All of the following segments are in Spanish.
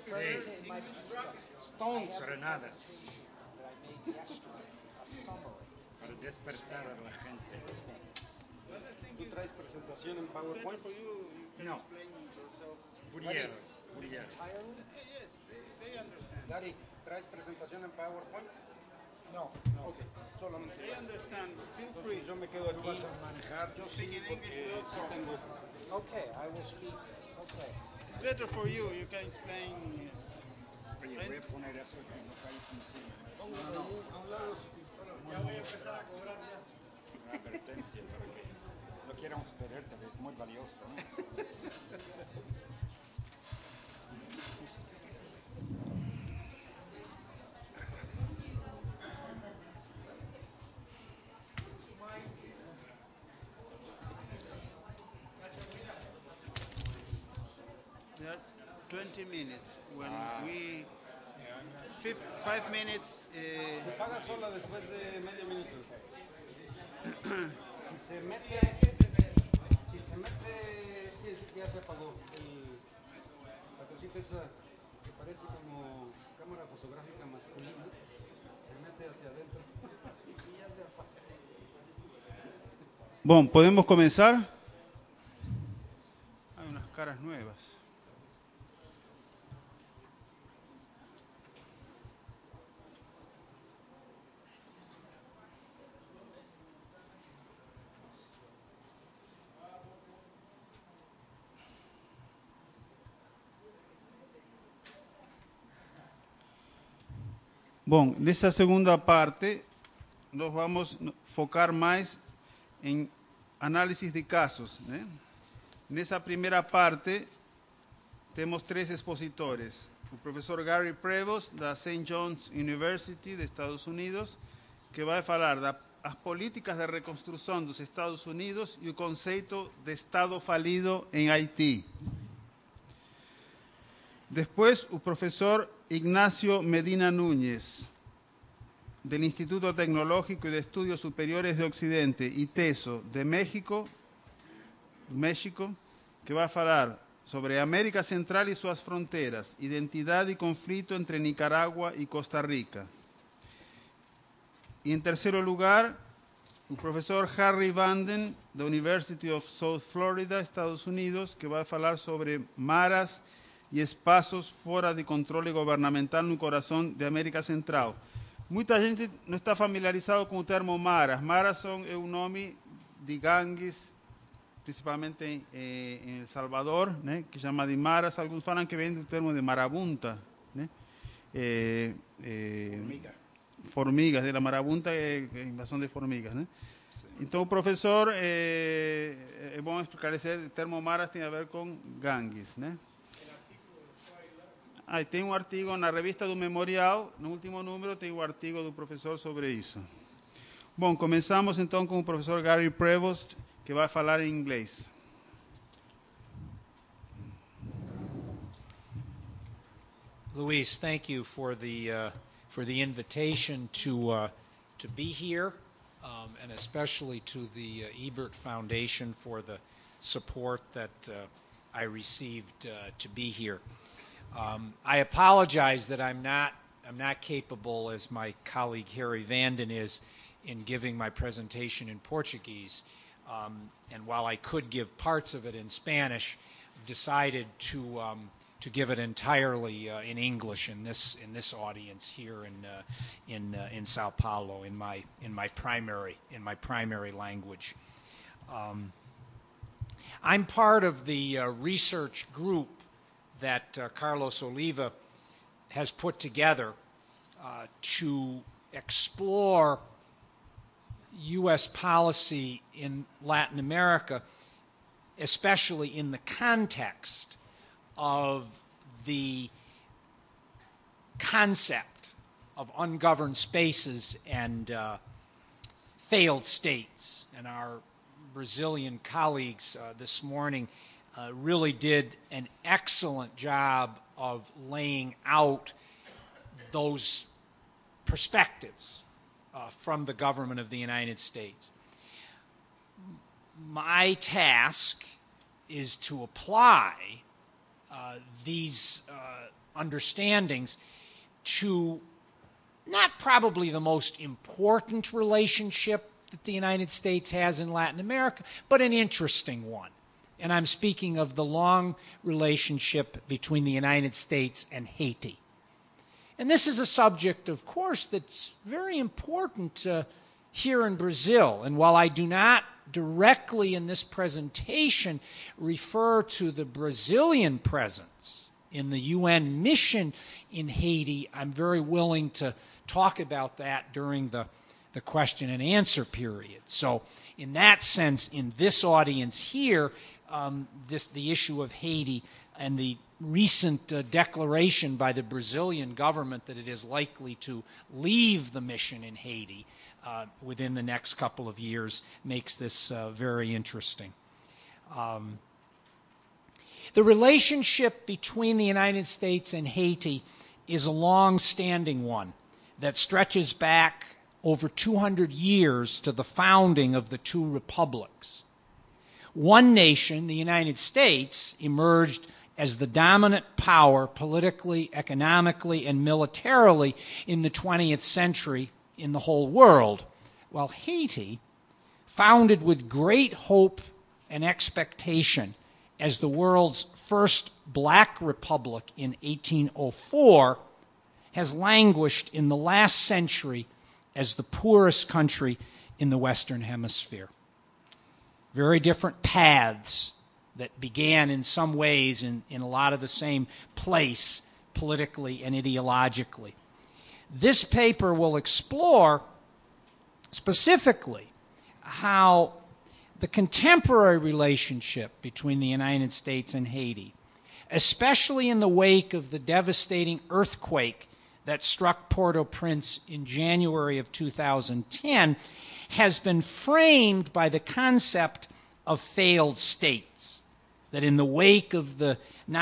Stones. Granadas. Para despertar a la gente. ¿Tú traes presentación en PowerPoint? No. Fourier. Yes, they understand. Gary, ¿traes presentación en PowerPoint? No. Ok, solamente. They understand. Feel free. Yo me quedo aquí. Vas a manejar. Yo Speak in English. We'll sí talk. tengo. Okay, I will speak. Okay. It's better for you. You can explain. Oye, voy a poner eso aquí en los países encima. Ya voy a empezar a cobrar ya. Una advertencia para que no quieramos perderte, es muy valioso, ¿no? There are 20 minutes. When we 5 minutes. Se paga sola después de medio minuto. Si se mete, quiere decir que ya se apagó. La cosita esa que parece como cámara fotográfica masculina, se mete hacia adentro y ya se apaga. Bueno, ¿podemos comenzar? Hay unas caras nuevas. Bueno, nessa segunda parte, nós vamos focar mais em análise de casos, né? Nessa primeira parte, temos 3 expositores. O professor Gary Prevost, da St. John's University, de Estados Unidos, que vai falar das políticas de reconstrução dos Estados Unidos e o conceito de Estado falido em Haití. Después, el profesor Ignacio Medina Núñez, del Instituto Tecnológico y de Estudios Superiores de Occidente, ITESO, de México, que va a hablar sobre América Central y sus fronteras, identidad y conflicto entre Nicaragua y Costa Rica. Y en tercer lugar, el profesor Harry Vanden, de University of South Florida, Estados Unidos, que va a hablar sobre maras e espaços fora de controle governamental no coração de América Central. Muita gente não está familiarizado com o termo maras. Maras é um nome de gangues, principalmente em El Salvador, né, que chama de maras. Alguns falam que vem do termo de marabunta, né? Formigas, de la marabunta é invasão de formigas, né? Então, o professor, é bom esclarecer, o termo maras tem a ver com gangues, né? Tem um artigo na revista do Memorial, no último número tem um artigo do professor sobre isso. Bom, começamos então com o professor Gary Prevost, que vai falar em inglês. Luis, thank you for the invitation to be here, and especially to the Ebert Foundation for the support that I received to be here. I apologize that I'm not capable, as my colleague Harry Vanden is, in giving my presentation in Portuguese. And while I could give parts of it in Spanish, I've decided to give it entirely in English in this audience here in Sao Paulo, in my primary language. I'm part of the research group that Carlos Oliva has put together to explore U.S. policy in Latin America, especially in the context of the concept of ungoverned spaces and failed states. And our Brazilian colleagues this morning really did an excellent job of laying out those perspectives from the government of the United States. My task is to apply these understandings to not probably the most important relationship that the United States has in Latin America, but an interesting one. And I'm speaking of the long relationship between the United States and Haiti. And this is a subject, of course, that's very important here in Brazil. And while I do not directly in this presentation refer to the Brazilian presence in the UN mission in Haiti, I'm very willing to talk about that during the question and answer period. So in that sense, in this audience here, the issue of Haiti and the recent declaration by the Brazilian government that it is likely to leave the mission in Haiti within the next couple of years makes this very interesting. The relationship between the United States and Haiti is a long-standing one that stretches back over 200 years to the founding of the two republics. One nation, the United States, emerged as the dominant power politically, economically, and militarily in the 20th century in the whole world, while Haiti, founded with great hope and expectation as the world's first black republic in 1804, has languished in the last century as the poorest country in the Western Hemisphere. Very different paths that began in some ways in a lot of the same place politically and ideologically. This paper will explore specifically how the contemporary relationship between the United States and Haiti, especially in the wake of the devastating earthquake that struck Port-au-Prince in January of 2010, has been framed by the concept of failed states. That in the wake of the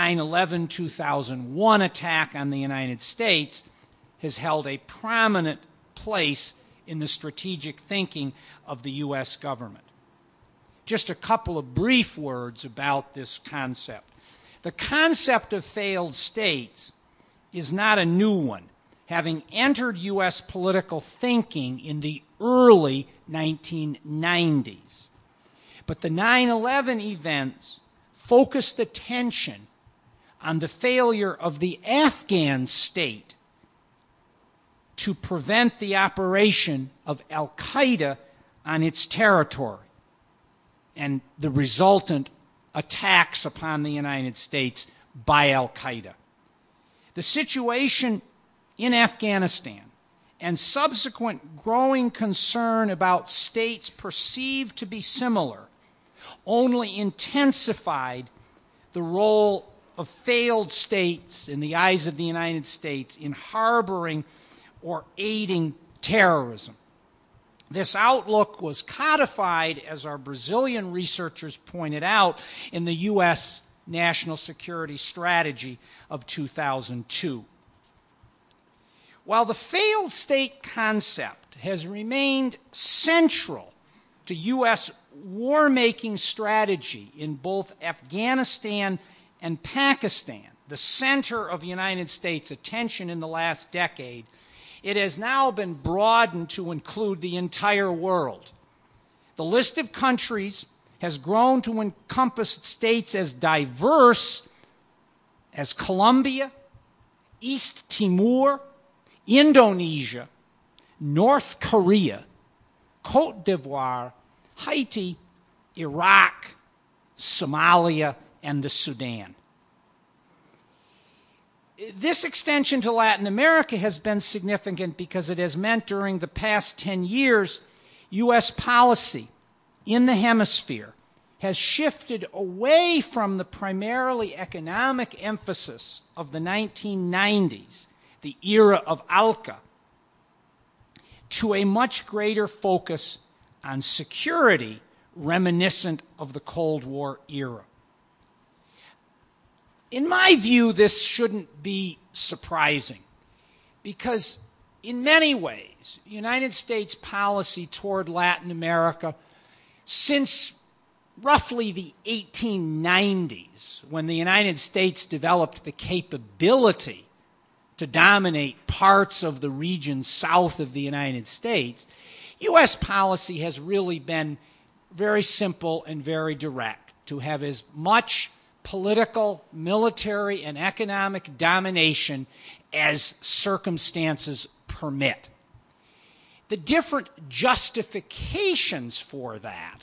9/11/2001 attack on the United States has held a prominent place in the strategic thinking of the U.S. government. Just a couple of brief words about this concept. The concept of failed states is not a new one, having entered U.S. political thinking in the early 1990s. But the 9/11 events focused attention on the failure of the Afghan state to prevent the operation of al-Qaeda on its territory and the resultant attacks upon the United States by al-Qaeda. The situation in Afghanistan and subsequent growing concern about states perceived to be similar only intensified the role of failed states in the eyes of the United States in harboring or aiding terrorism. This outlook was codified, as our Brazilian researchers pointed out, in the U.S. National Security Strategy of 2002. While the failed state concept has remained central to U.S. war-making strategy in both Afghanistan and Pakistan, the center of United States attention in the last decade, it has now been broadened to include the entire world. The list of countries has grown to encompass states as diverse as Colombia, East Timor, Indonesia, North Korea, Cote d'Ivoire, Haiti, Iraq, Somalia, and the Sudan. This extension to Latin America has been significant because it has meant during the past 10 years, U.S. policy in the hemisphere has shifted away from the primarily economic emphasis of the 1990s, the era of ALCA, to a much greater focus on security reminiscent of the Cold War era. In my view, this shouldn't be surprising because in many ways, United States policy toward Latin America since roughly the 1890s, when the United States developed the capability to dominate parts of the region south of the United States, U.S. policy has really been very simple and very direct, to have as much political, military, and economic domination as circumstances permit. The different justifications for that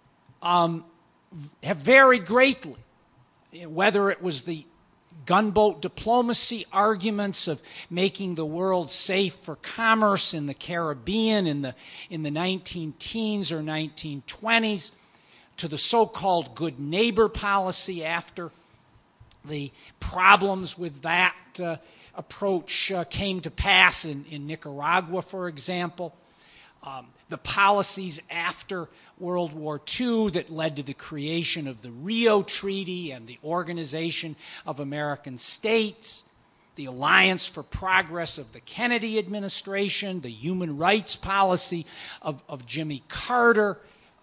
have varied greatly, whether it was the gunboat diplomacy arguments of making the world safe for commerce in the Caribbean in the 19-teens or 1920s, to the so-called good neighbor policy after the problems with that approach came to pass in Nicaragua, for example. The policies after World War II that led to the creation of the Rio Treaty and the Organization of American States, the Alliance for Progress of the Kennedy administration, the human rights policy of Jimmy Carter,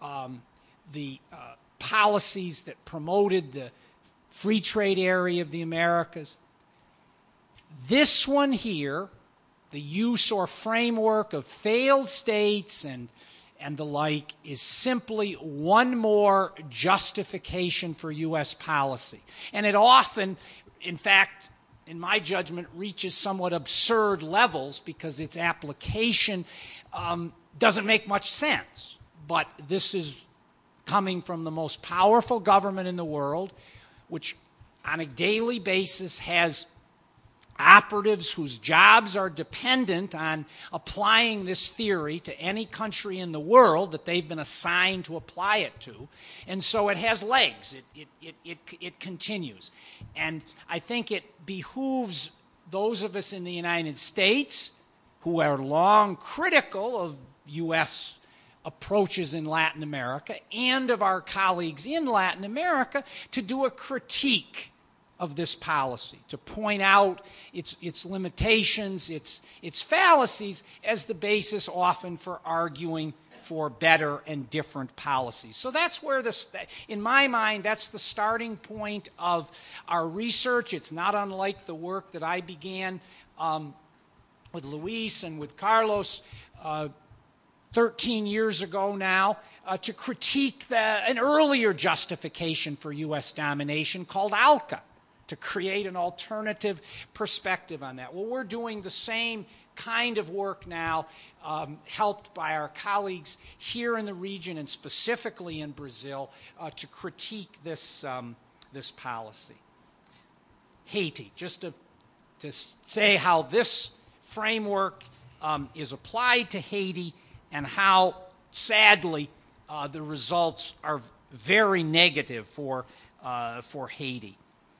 the policies that promoted the free trade area of the Americas. This one here, the use or framework of failed states and the like, is simply one more justification for U.S. policy. And it often, in fact, in my judgment, reaches somewhat absurd levels because its application doesn't make much sense. But this is coming from the most powerful government in the world, which on a daily basis has operatives whose jobs are dependent on applying this theory to any country in the world that they've been assigned to apply it to. And so it has legs. It continues. And I think it behooves those of us in the United States who are long critical of U.S. approaches in Latin America and of our colleagues in Latin America to do a critique of this policy, to point out its limitations, its fallacies as the basis often for arguing for better and different policies. So that's where in my mind, that's the starting point of our research. It's not unlike the work that I began with Luis and with Carlos 13 years ago now, to critique an earlier justification for U.S. domination called ALCA, to create an alternative perspective on that. Well, we're doing the same kind of work now, helped by our colleagues here in the region and specifically in Brazil, to critique this policy. Haiti, just to say how this framework is applied to Haiti and how, sadly, the results are very negative for Haiti.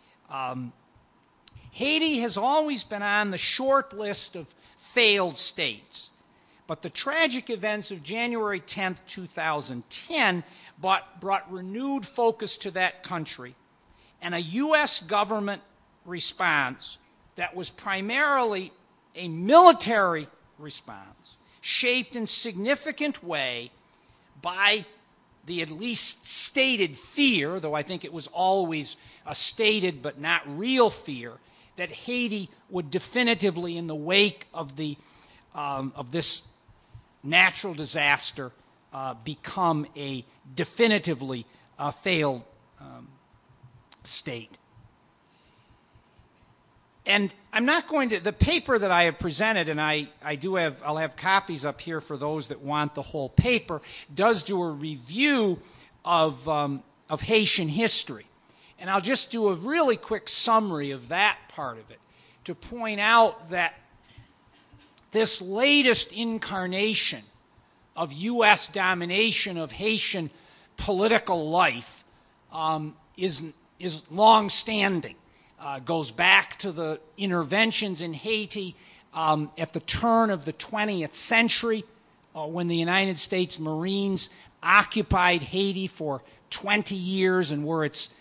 Haiti has always been on the short list of failed states, but the tragic events of January 10th, 2010 brought renewed focus to that country, and a U.S. government response that was primarily a military response, shaped in significant way by the at least stated fear, though I think it was always a stated but not real fear, that Haiti would definitively, in the wake of this natural disaster, become a definitively failed state. And I'm not going to, the paper that I have presented, and I'll have copies up here for those that want the whole paper, does do a review of Haitian history. And I'll just do a really quick summary of that part of it to point out that this latest incarnation of U.S. domination of Haitian political life is long-standing. Goes back to the interventions in Haiti at the turn of the 20th century when the United States Marines occupied Haiti for 20 years and were its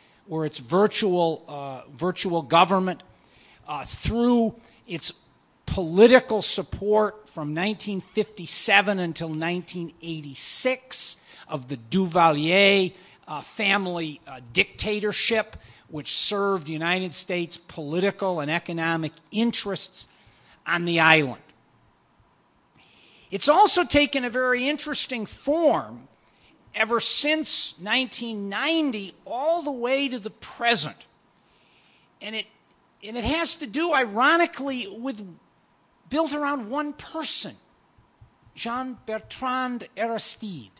virtual government, through its political support from 1957 until 1986 of the Duvalier family dictatorship, which served United States political and economic interests on the island. It's also taken a very interesting form ever since 1990 all the way to the present. And it has to do, ironically, with built around one person, Jean-Bertrand Aristide,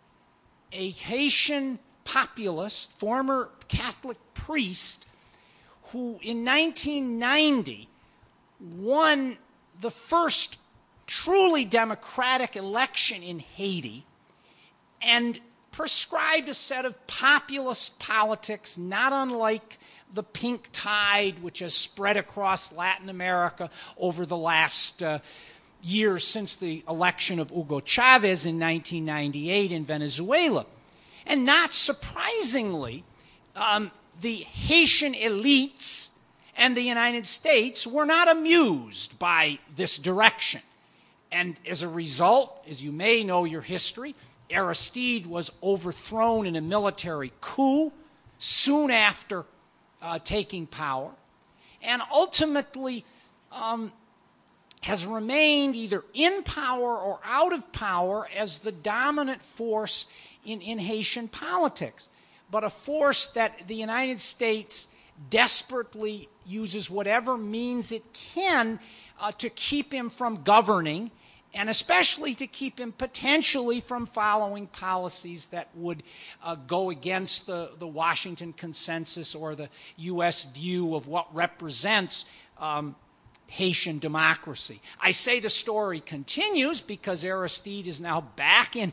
a Haitian populist, former Catholic priest, who in 1990 won the first truly democratic election in Haiti and prescribed a set of populist politics not unlike the pink tide which has spread across Latin America over the last years since the election of Hugo Chavez in 1998 in Venezuela. And not surprisingly, the Haitian elites and the United States were not amused by this direction. And as a result, as you may know your history, Aristide was overthrown in a military coup soon after taking power, and ultimately has remained either in power or out of power as the dominant force in Haitian politics, but a force that the United States desperately uses whatever means it can to keep him from governing, and especially to keep him potentially from following policies that would go against the Washington consensus or the U.S. view of what represents Haitian democracy. I say the story continues because Aristide is now back in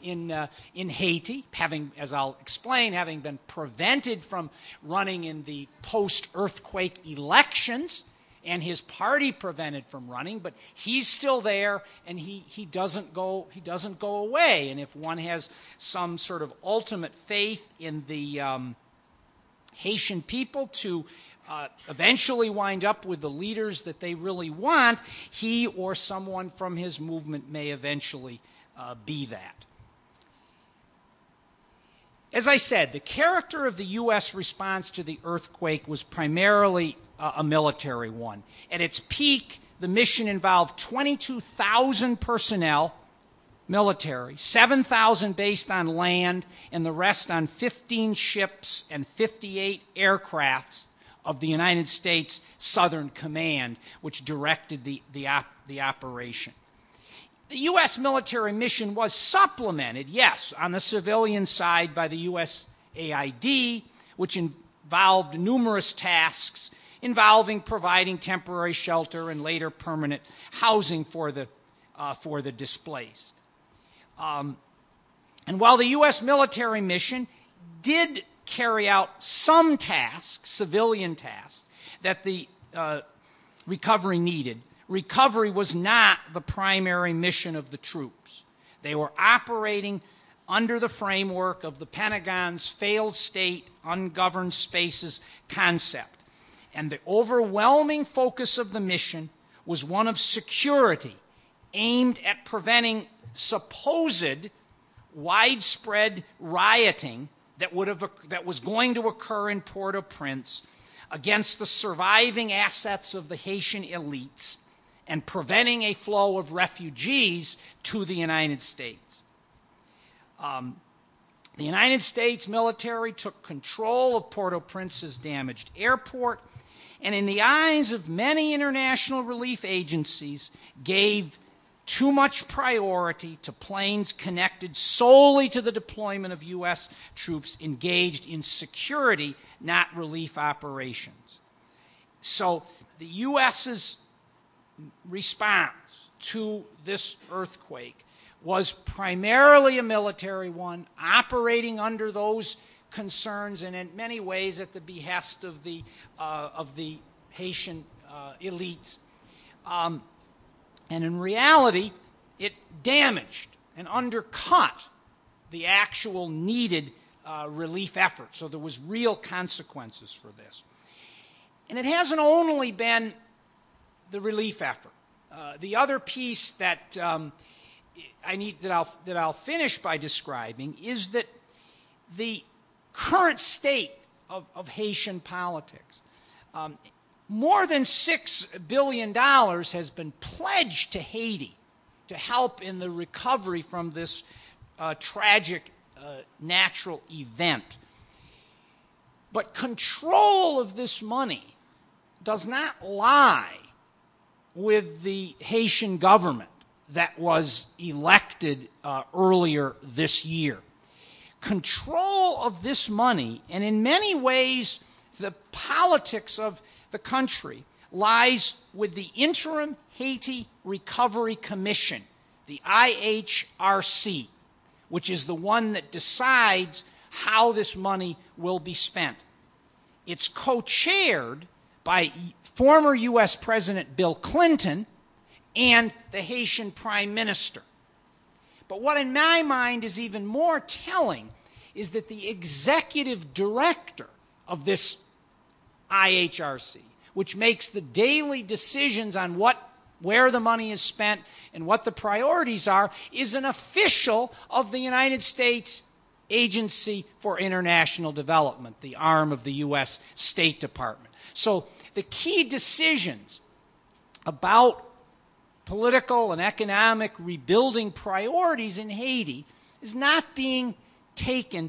Haiti, having, as I'll explain, having been prevented from running in the post-earthquake elections, and his party prevented from running, but he's still there, and he doesn't go away. And if one has some sort of ultimate faith in the Haitian people to eventually wind up with the leaders that they really want, he or someone from his movement may eventually be that. As I said, the character of the U.S. response to the earthquake was primarily a military one. At its peak, the mission involved 22,000 personnel, military, 7,000 based on land, and the rest on 15 ships and 58 aircrafts of the United States Southern Command, which directed the operation. The U.S. military mission was supplemented, yes, on the civilian side by the USAID, which involved numerous tasks involving providing temporary shelter and later permanent housing for the displaced. And while the U.S. military mission did carry out some tasks, civilian tasks, that the recovery needed, recovery was not the primary mission of the troops. They were operating under the framework of the Pentagon's failed state, ungoverned spaces concept. And the overwhelming focus of the mission was one of security, aimed at preventing supposed widespread rioting that was going to occur in Port-au-Prince against the surviving assets of the Haitian elites and preventing a flow of refugees to the United States. The United States military took control of Port-au-Prince's damaged airport, and in the eyes of many international relief agencies, gave too much priority to planes connected solely to the deployment of U.S. troops engaged in security, not relief operations. So the U.S.'s response to this earthquake was primarily a military one, operating under those concerns and in many ways at the behest of the Haitian elites. And in reality, it damaged and undercut the actual needed relief effort. So there was real consequences for this. And it hasn't only been the relief effort. The other piece that I'll finish by describing is that the current state of Haitian politics more than $6 billion has been pledged to Haiti to help in the recovery from this tragic natural event. But control of this money does not lie with the Haitian government that was elected earlier this year. Control of this money, and in many ways the politics of the country, lies with the Interim Haiti Recovery Commission, the IHRC, which is the one that decides how this money will be spent. It's co-chaired by former U.S. President Bill Clinton and the Haitian Prime Minister. But what in my mind is even more telling is that the executive director of this IHRC, which makes the daily decisions on where the money is spent and what the priorities are, is an official of the United States Agency for International Development, the arm of the U.S. State Department. So the key decisions about political and economic rebuilding priorities in Haiti is not being taken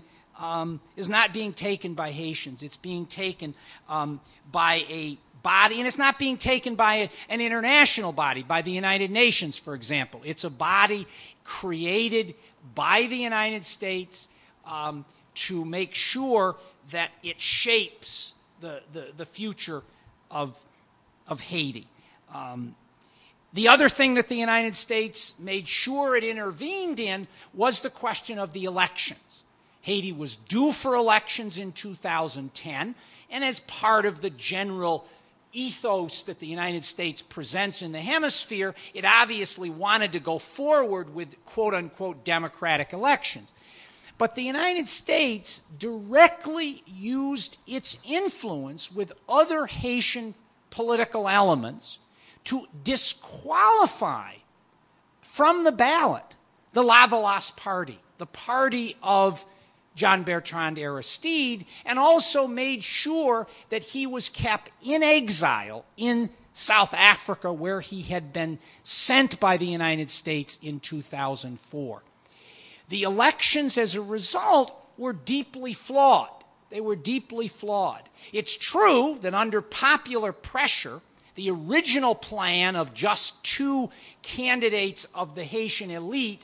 by Haitians. It's being taken by a body, and it's not being taken by an international body, by the United Nations, for example. It's a body created by the United States to make sure that it shapes the future of Haiti. The other thing that the United States made sure it intervened in was the question of the elections. Haiti was due for elections in 2010, and as part of the general ethos that the United States presents in the hemisphere, it obviously wanted to go forward with quote-unquote democratic elections. But the United States directly used its influence with other Haitian political elements to disqualify from the ballot the Lavalas party, the party of Jean-Bertrand Aristide, and also made sure that he was kept in exile in South Africa, where he had been sent by the United States in 2004. The elections, as a result, were deeply flawed. They were deeply flawed. It's true that under popular pressure, the original plan of just two candidates of the Haitian elite,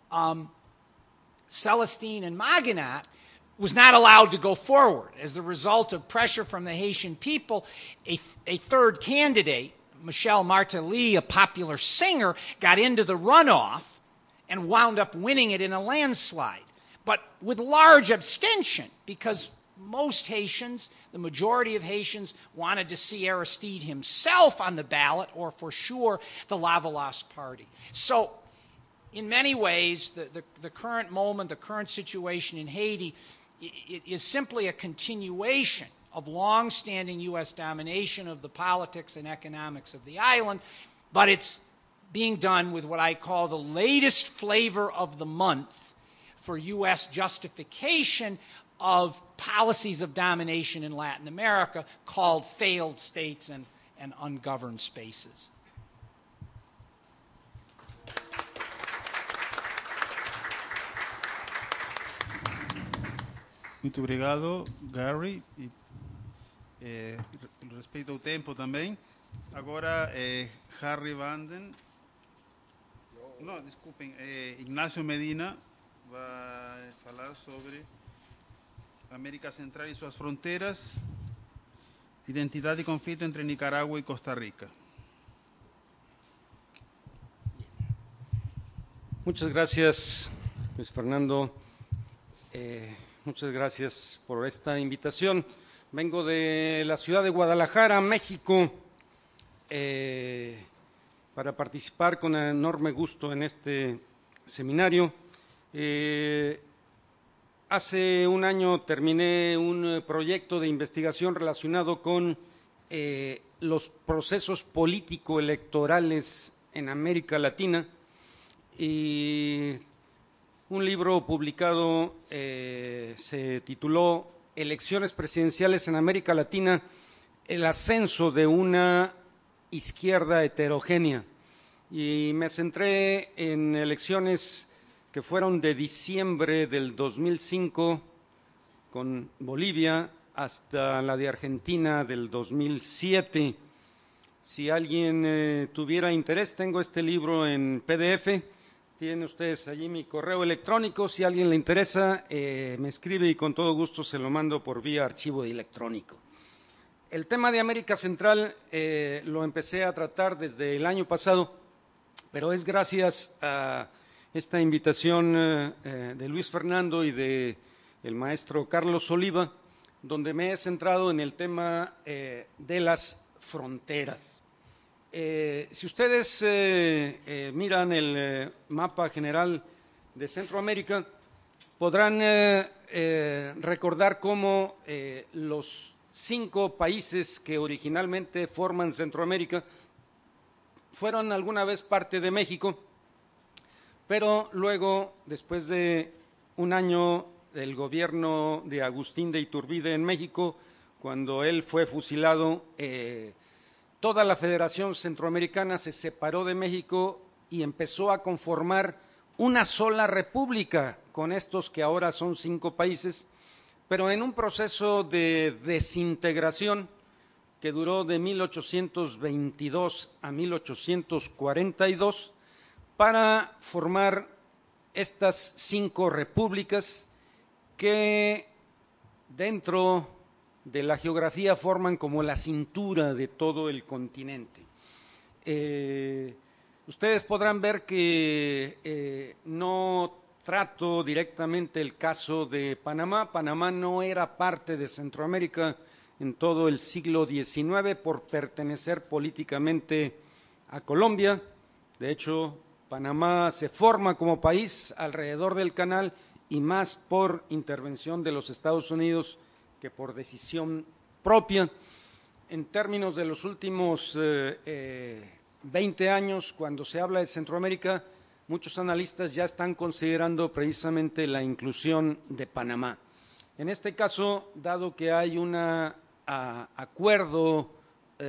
Celestine and Maganat, was not allowed to go forward. As the result of pressure from the Haitian people, a third candidate, Michel Martelly, a popular singer, got into the runoff and wound up winning it in a landslide, but with large abstention, because most Haitians, the majority of Haitians, wanted to see Aristide himself on the ballot, or for sure the Lavalas party. So in many ways, the current moment, the current situation in Haiti is simply a continuation of long-standing U.S. domination of the politics and economics of the island, but it's being done with what I call the latest flavor of the month for U.S. justification of policies of domination in Latin America called failed states and ungoverned spaces. Muito obrigado, Gary. E, respeito ao tempo também. Agora, Harry Vanden. Não, desculpem. Ignacio Medina vai falar sobre América Central e suas fronteiras, identidade e conflito entre Nicaragua e Costa Rica. Muchas gracias, Luis Fernando. Muchas gracias por esta invitación. Vengo de la ciudad de Guadalajara, México, para participar con enorme gusto en este seminario. Hace un año terminé un proyecto de investigación relacionado con los procesos político-electorales en América Latina, y un libro publicado se tituló Elecciones presidenciales en América Latina, el ascenso de una izquierda heterogénea y me centré en elecciones que fueron de diciembre del 2005 con Bolivia hasta la de Argentina del 2007. Si alguien tuviera interés, tengo este libro en PDF, tienen ustedes allí mi correo electrónico, si a alguien le interesa me escribe y con todo gusto se lo mando por vía archivo electrónico. El tema de América Central lo empecé a tratar desde el año pasado, pero es gracias a esta invitación de Luis Fernando y de el maestro Carlos Oliva, donde me he centrado en el tema de las fronteras. Si ustedes miran el mapa general de Centroamérica, podrán recordar cómo los 5 países que originalmente forman Centroamérica fueron alguna vez parte de México, pero luego, después de un año del gobierno de Agustín de Iturbide en México, cuando él fue fusilado, toda la Federación Centroamericana se separó de México y empezó a conformar una sola república con estos que ahora son 5 países, pero en un proceso de desintegración que duró de 1822 a 1842 para formar estas 5 repúblicas que dentro de la geografía forman como la cintura de todo el continente. Ustedes podrán ver que no trato directamente el caso de Panamá. Panamá no era parte de Centroamérica en todo el siglo XIX por pertenecer políticamente a Colombia. De hecho, Panamá se forma como país alrededor del canal y más por intervención de los Estados Unidos que por decisión propia. En términos de los últimos 20 años, cuando se habla de Centroamérica, muchos analistas ya están considerando precisamente la inclusión de Panamá. En este caso, dado que hay un acuerdo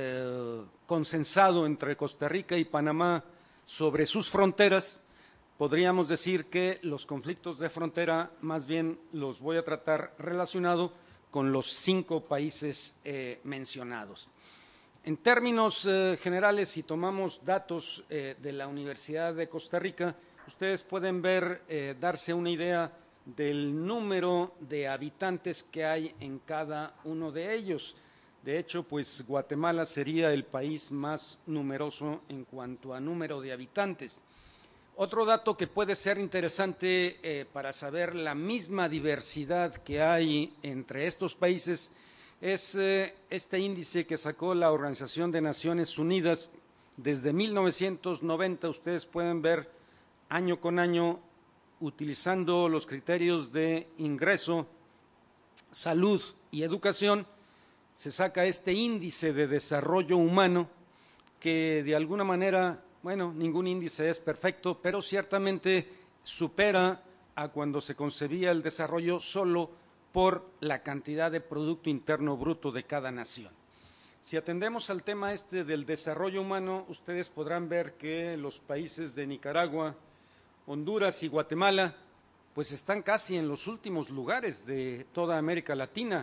consensado entre Costa Rica y Panamá sobre sus fronteras, podríamos decir que los conflictos de frontera más bien los voy a tratar relacionado con los 5 países mencionados. En términos generales, si tomamos datos de la Universidad de Costa Rica, ustedes pueden ver, darse una idea del número de habitantes que hay en cada uno de ellos. De hecho, pues Guatemala sería el país más numeroso en cuanto a número de habitantes. Otro dato que puede ser interesante para saber la misma diversidad que hay entre estos países es este índice que sacó la Organización de Naciones Unidas desde 1990. Ustedes pueden ver año con año, utilizando los criterios de ingreso, salud y educación, se saca este índice de desarrollo humano que de alguna manera, bueno, ningún índice es perfecto, pero ciertamente supera a cuando se concebía el desarrollo solo por la cantidad de Producto Interno Bruto de cada nación. Si atendemos al tema este del desarrollo humano, ustedes podrán ver que los países de Nicaragua, Honduras y Guatemala, pues están casi en los últimos lugares de toda América Latina.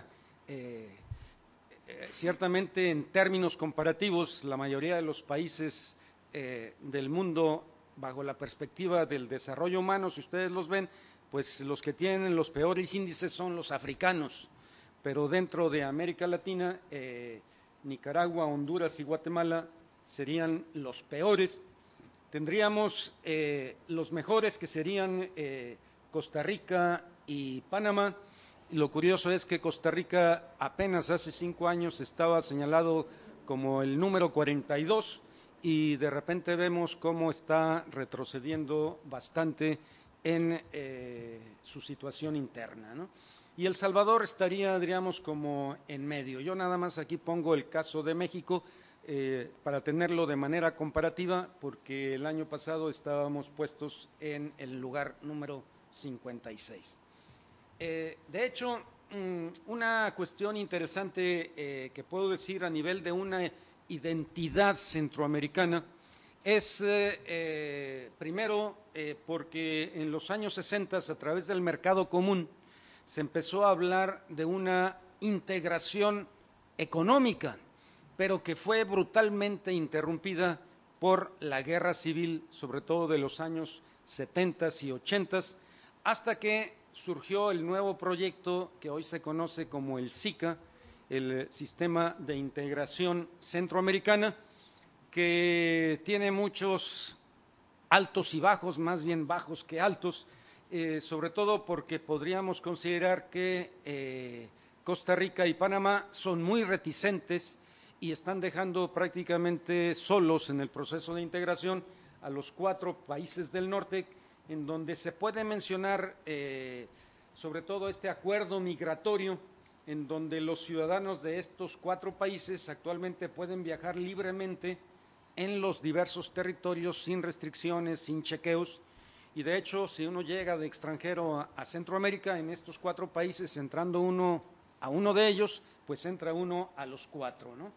Ciertamente, en términos comparativos, la mayoría de los países del mundo, bajo la perspectiva del desarrollo humano, si ustedes los ven, pues los que tienen los peores índices son los africanos, pero dentro de América Latina, Nicaragua, Honduras y Guatemala serían los peores. Tendríamos los mejores, que serían Costa Rica y Panamá. Lo curioso es que Costa Rica apenas hace 5 años estaba señalado como el número 42 y de repente vemos cómo está retrocediendo bastante en su situación interna, ¿no? Y El Salvador estaría, diríamos, como en medio. Yo nada más aquí pongo el caso de México para tenerlo de manera comparativa, porque el año pasado estábamos puestos en el lugar número 56. De hecho, una cuestión interesante que puedo decir a nivel de una identidad centroamericana es, primero, porque en los años 60, a través del mercado común, se empezó a hablar de una integración económica, pero que fue brutalmente interrumpida por la guerra civil, sobre todo de los años 70 y 80, hasta que surgió el nuevo proyecto que hoy se conoce como el SICA, el Sistema de Integración Centroamericana, que tiene muchos altos y bajos, más bien bajos que altos, sobre todo porque podríamos considerar que Costa Rica y Panamá son muy reticentes y están dejando prácticamente solos en el proceso de integración a los 4 países del norte, en donde se puede mencionar sobre todo este acuerdo migratorio, en donde los ciudadanos de estos 4 países actualmente pueden viajar libremente en los diversos territorios sin restricciones, sin chequeos. Y de hecho, si uno llega de extranjero a Centroamérica, en estos 4 países, entrando uno a uno de ellos, pues entra uno a los 4, ¿no?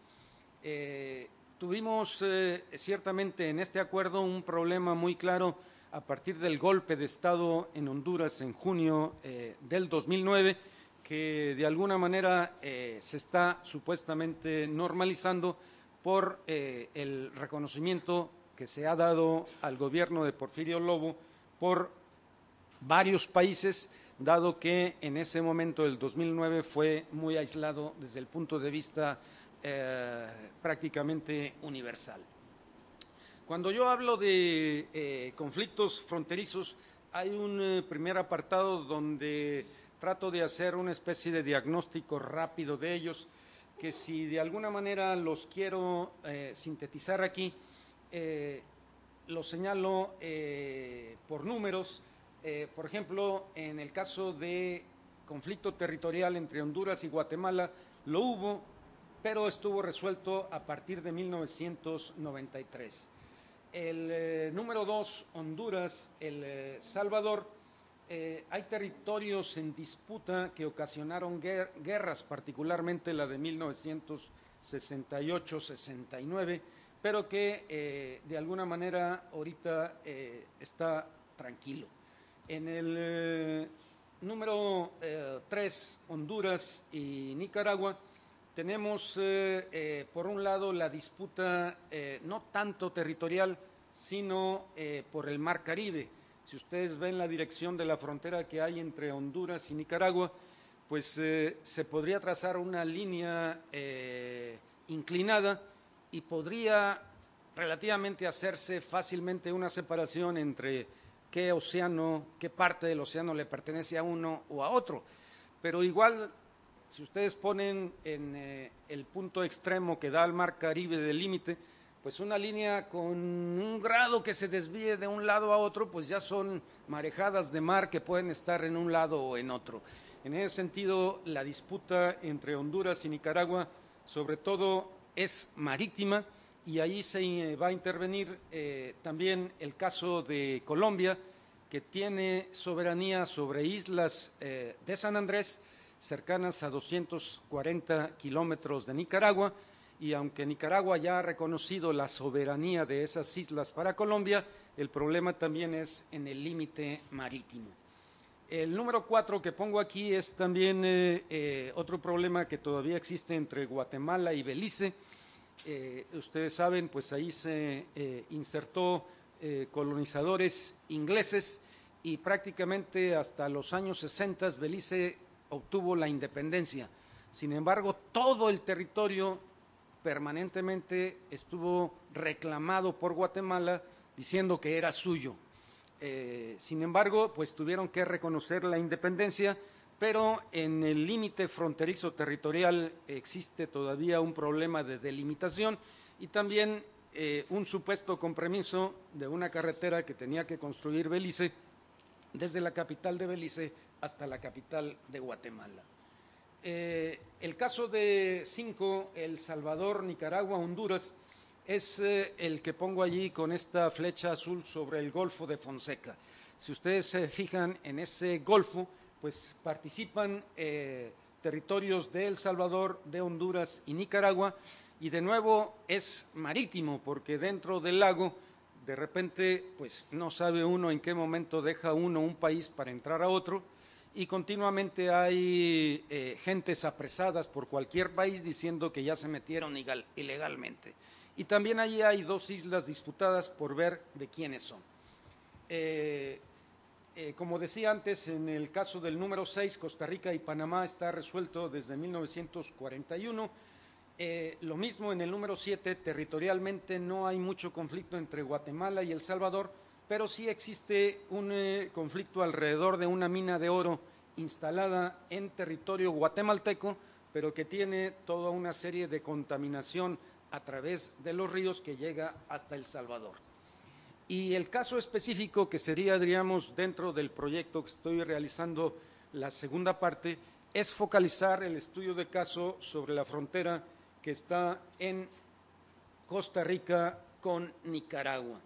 Tuvimos ciertamente en este acuerdo un problema muy claro a partir del golpe de Estado en Honduras en junio del 2009, que de alguna manera se está supuestamente normalizando por el reconocimiento que se ha dado al gobierno de Porfirio Lobo por varios países, dado que en ese momento, el 2009, fue muy aislado desde el punto de vista prácticamente universal. Cuando yo hablo de conflictos fronterizos, hay un primer apartado donde trato de hacer una especie de diagnóstico rápido de ellos, que si de alguna manera los quiero sintetizar aquí, los señalo por números. Por ejemplo, en el caso de conflicto territorial entre Honduras y Guatemala, lo hubo, pero estuvo resuelto a partir de 1993. El número 2, Honduras, El Salvador, hay territorios en disputa que ocasionaron guerras, particularmente la de 1968-69, pero que de alguna manera ahorita está tranquilo. En el número 3, Honduras y Nicaragua, tenemos por un lado la disputa no tanto territorial, sino por el Mar Caribe. Si ustedes ven la dirección de la frontera que hay entre Honduras y Nicaragua, pues se podría trazar una línea inclinada y podría relativamente hacerse fácilmente una separación entre qué océano, qué parte del océano le pertenece a uno o a otro. Pero igual, si ustedes ponen en el punto extremo que da al Mar Caribe del límite, pues una línea con un grado que se desvíe de un lado a otro, pues ya son marejadas de mar que pueden estar en un lado o en otro. En ese sentido, la disputa entre Honduras y Nicaragua, sobre todo, es marítima, y ahí se va a intervenir también el caso de Colombia, que tiene soberanía sobre islas de San Andrés, cercanas a 240 kilómetros de Nicaragua, y aunque Nicaragua ya ha reconocido la soberanía de esas islas para Colombia, el problema también es en el límite marítimo. El número 4 que pongo aquí es también otro problema que todavía existe entre Guatemala y Belice. Ustedes saben, pues ahí se insertó colonizadores ingleses, y prácticamente hasta los años 60 Belice obtuvo la independencia. Sin embargo, todo el territorio permanentemente estuvo reclamado por Guatemala diciendo que era suyo. Sin embargo, pues tuvieron que reconocer la independencia, pero en el límite fronterizo territorial existe todavía un problema de delimitación y también un supuesto compromiso de una carretera que tenía que construir Belice desde la capital de Belice hasta la capital de Guatemala. El caso de 5, El Salvador, Nicaragua, Honduras, es el que pongo allí con esta flecha azul sobre el Golfo de Fonseca. Si ustedes se fijan en ese golfo, pues participan territorios de El Salvador, de Honduras y Nicaragua, y de nuevo es marítimo, porque dentro del lago de repente pues no sabe uno en qué momento deja uno un país para entrar a otro, y continuamente hay gentes apresadas por cualquier país diciendo que ya se metieron ilegalmente. Y también allí hay dos islas disputadas por ver de quiénes son. Como decía antes, en el caso del número 6, Costa Rica y Panamá está resuelto desde 1941. Lo mismo en el número 7, territorialmente no hay mucho conflicto entre Guatemala y El Salvador, pero sí existe un conflicto alrededor de una mina de oro instalada en territorio guatemalteco, pero que tiene toda una serie de contaminación a través de los ríos que llega hasta El Salvador. Y el caso específico, que sería, diríamos, dentro del proyecto que estoy realizando, la segunda parte, es focalizar el estudio de caso sobre la frontera que está en Costa Rica con Nicaragua.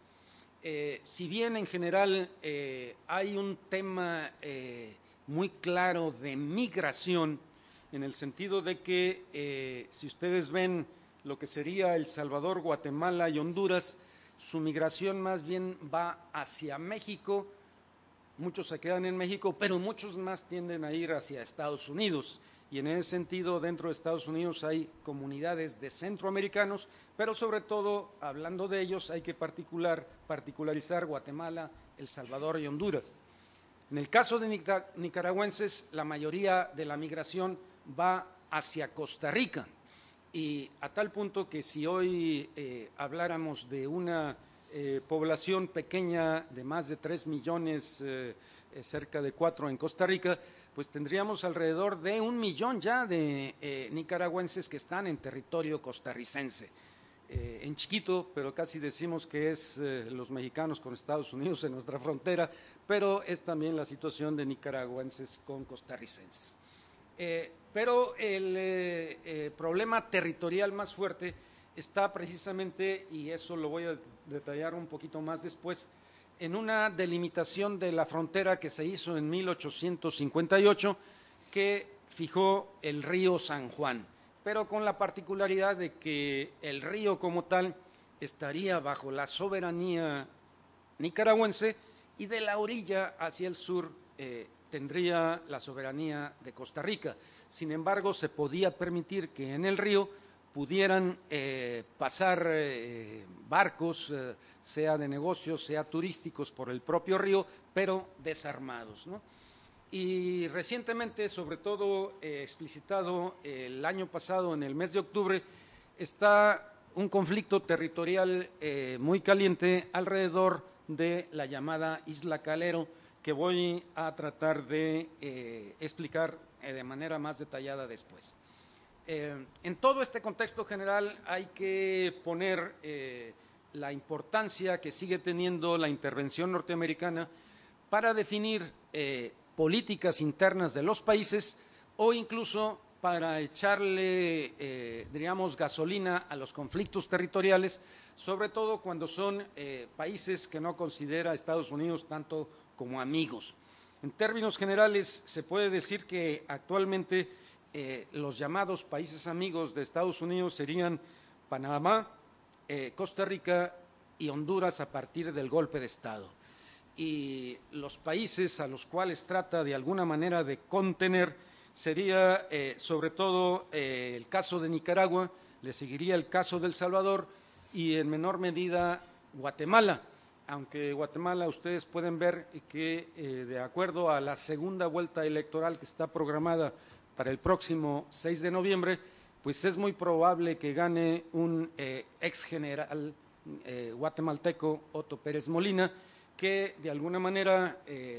Si bien en general hay un tema muy claro de migración, en el sentido de que si ustedes ven lo que sería El Salvador, Guatemala y Honduras, su migración más bien va hacia México, muchos se quedan en México, pero muchos más tienden a ir hacia Estados Unidos. Y en ese sentido, dentro de Estados Unidos hay comunidades de centroamericanos, pero sobre todo, hablando de ellos, hay que particularizar Guatemala, El Salvador y Honduras. En el caso de nicaragüenses, la mayoría de la migración va hacia Costa Rica, y a tal punto que si hoy habláramos de una población pequeña de más de 3 millones, cerca de 4 en Costa Rica, pues tendríamos alrededor de 1 millón ya de nicaragüenses que están en territorio costarricense. En chiquito, pero casi decimos que es los mexicanos con Estados Unidos en nuestra frontera, pero es también la situación de nicaragüenses con costarricenses. Pero el problema territorial más fuerte está precisamente, y eso lo voy a detallar un poquito más después, en una delimitación de la frontera que se hizo en 1858, que fijó el río San Juan, pero con la particularidad de que el río como tal estaría bajo la soberanía nicaragüense, y de la orilla hacia el sur tendría la soberanía de Costa Rica. Sin embargo, se podía permitir que en el río pudieran pasar barcos, sea de negocios, sea turísticos, por el propio río, pero desarmados, ¿no? Y recientemente, sobre todo explicitado el año pasado, en el mes de octubre, está un conflicto territorial muy caliente alrededor de la llamada Isla Calero, que voy a tratar de explicar de manera más detallada después. En todo este contexto general hay que poner la importancia que sigue teniendo la intervención norteamericana para definir políticas internas de los países, o incluso para echarle, diríamos, gasolina a los conflictos territoriales, sobre todo cuando son países que no considera Estados Unidos tanto como amigos. En términos generales, se puede decir que actualmente los llamados países amigos de Estados Unidos serían Panamá, Costa Rica y Honduras a partir del golpe de Estado. Y los países a los cuales trata de alguna manera de contener sería sobre todo el caso de Nicaragua, le seguiría el caso de El Salvador y en menor medida Guatemala, aunque Guatemala ustedes pueden ver que de acuerdo a la segunda vuelta electoral que está programada para el próximo 6 de noviembre, pues es muy probable que gane un ex general guatemalteco, Otto Pérez Molina, que de alguna manera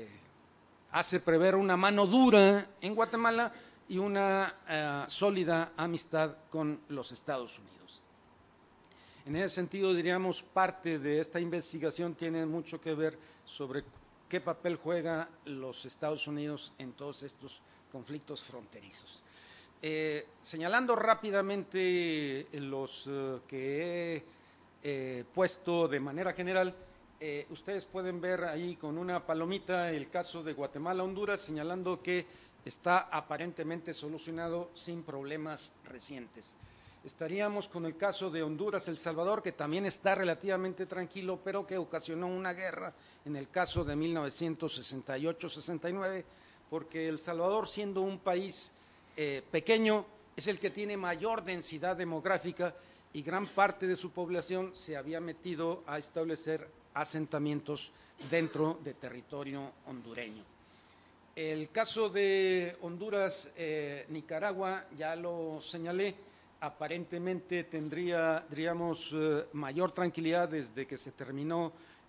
hace prever una mano dura en Guatemala y una sólida amistad con los Estados Unidos. En ese sentido, diríamos, parte de esta investigación tiene mucho que ver sobre qué papel juegan los Estados Unidos en todos estos conflictos fronterizos. Señalando rápidamente los que he puesto de manera general, ustedes pueden ver ahí con una palomita el caso de Guatemala, Honduras, señalando que está aparentemente solucionado sin problemas recientes. Estaríamos con el caso de Honduras, El Salvador, que también está relativamente tranquilo, pero que ocasionó una guerra en el caso de 1968-69, porque El Salvador, siendo un país pequeño, es el que tiene mayor densidad demográfica y gran parte de su población se había metido a establecer asentamientos dentro de territorio hondureño. El caso de Honduras, Nicaragua, ya lo señalé, aparentemente tendría, diríamos, mayor tranquilidad desde que se terminó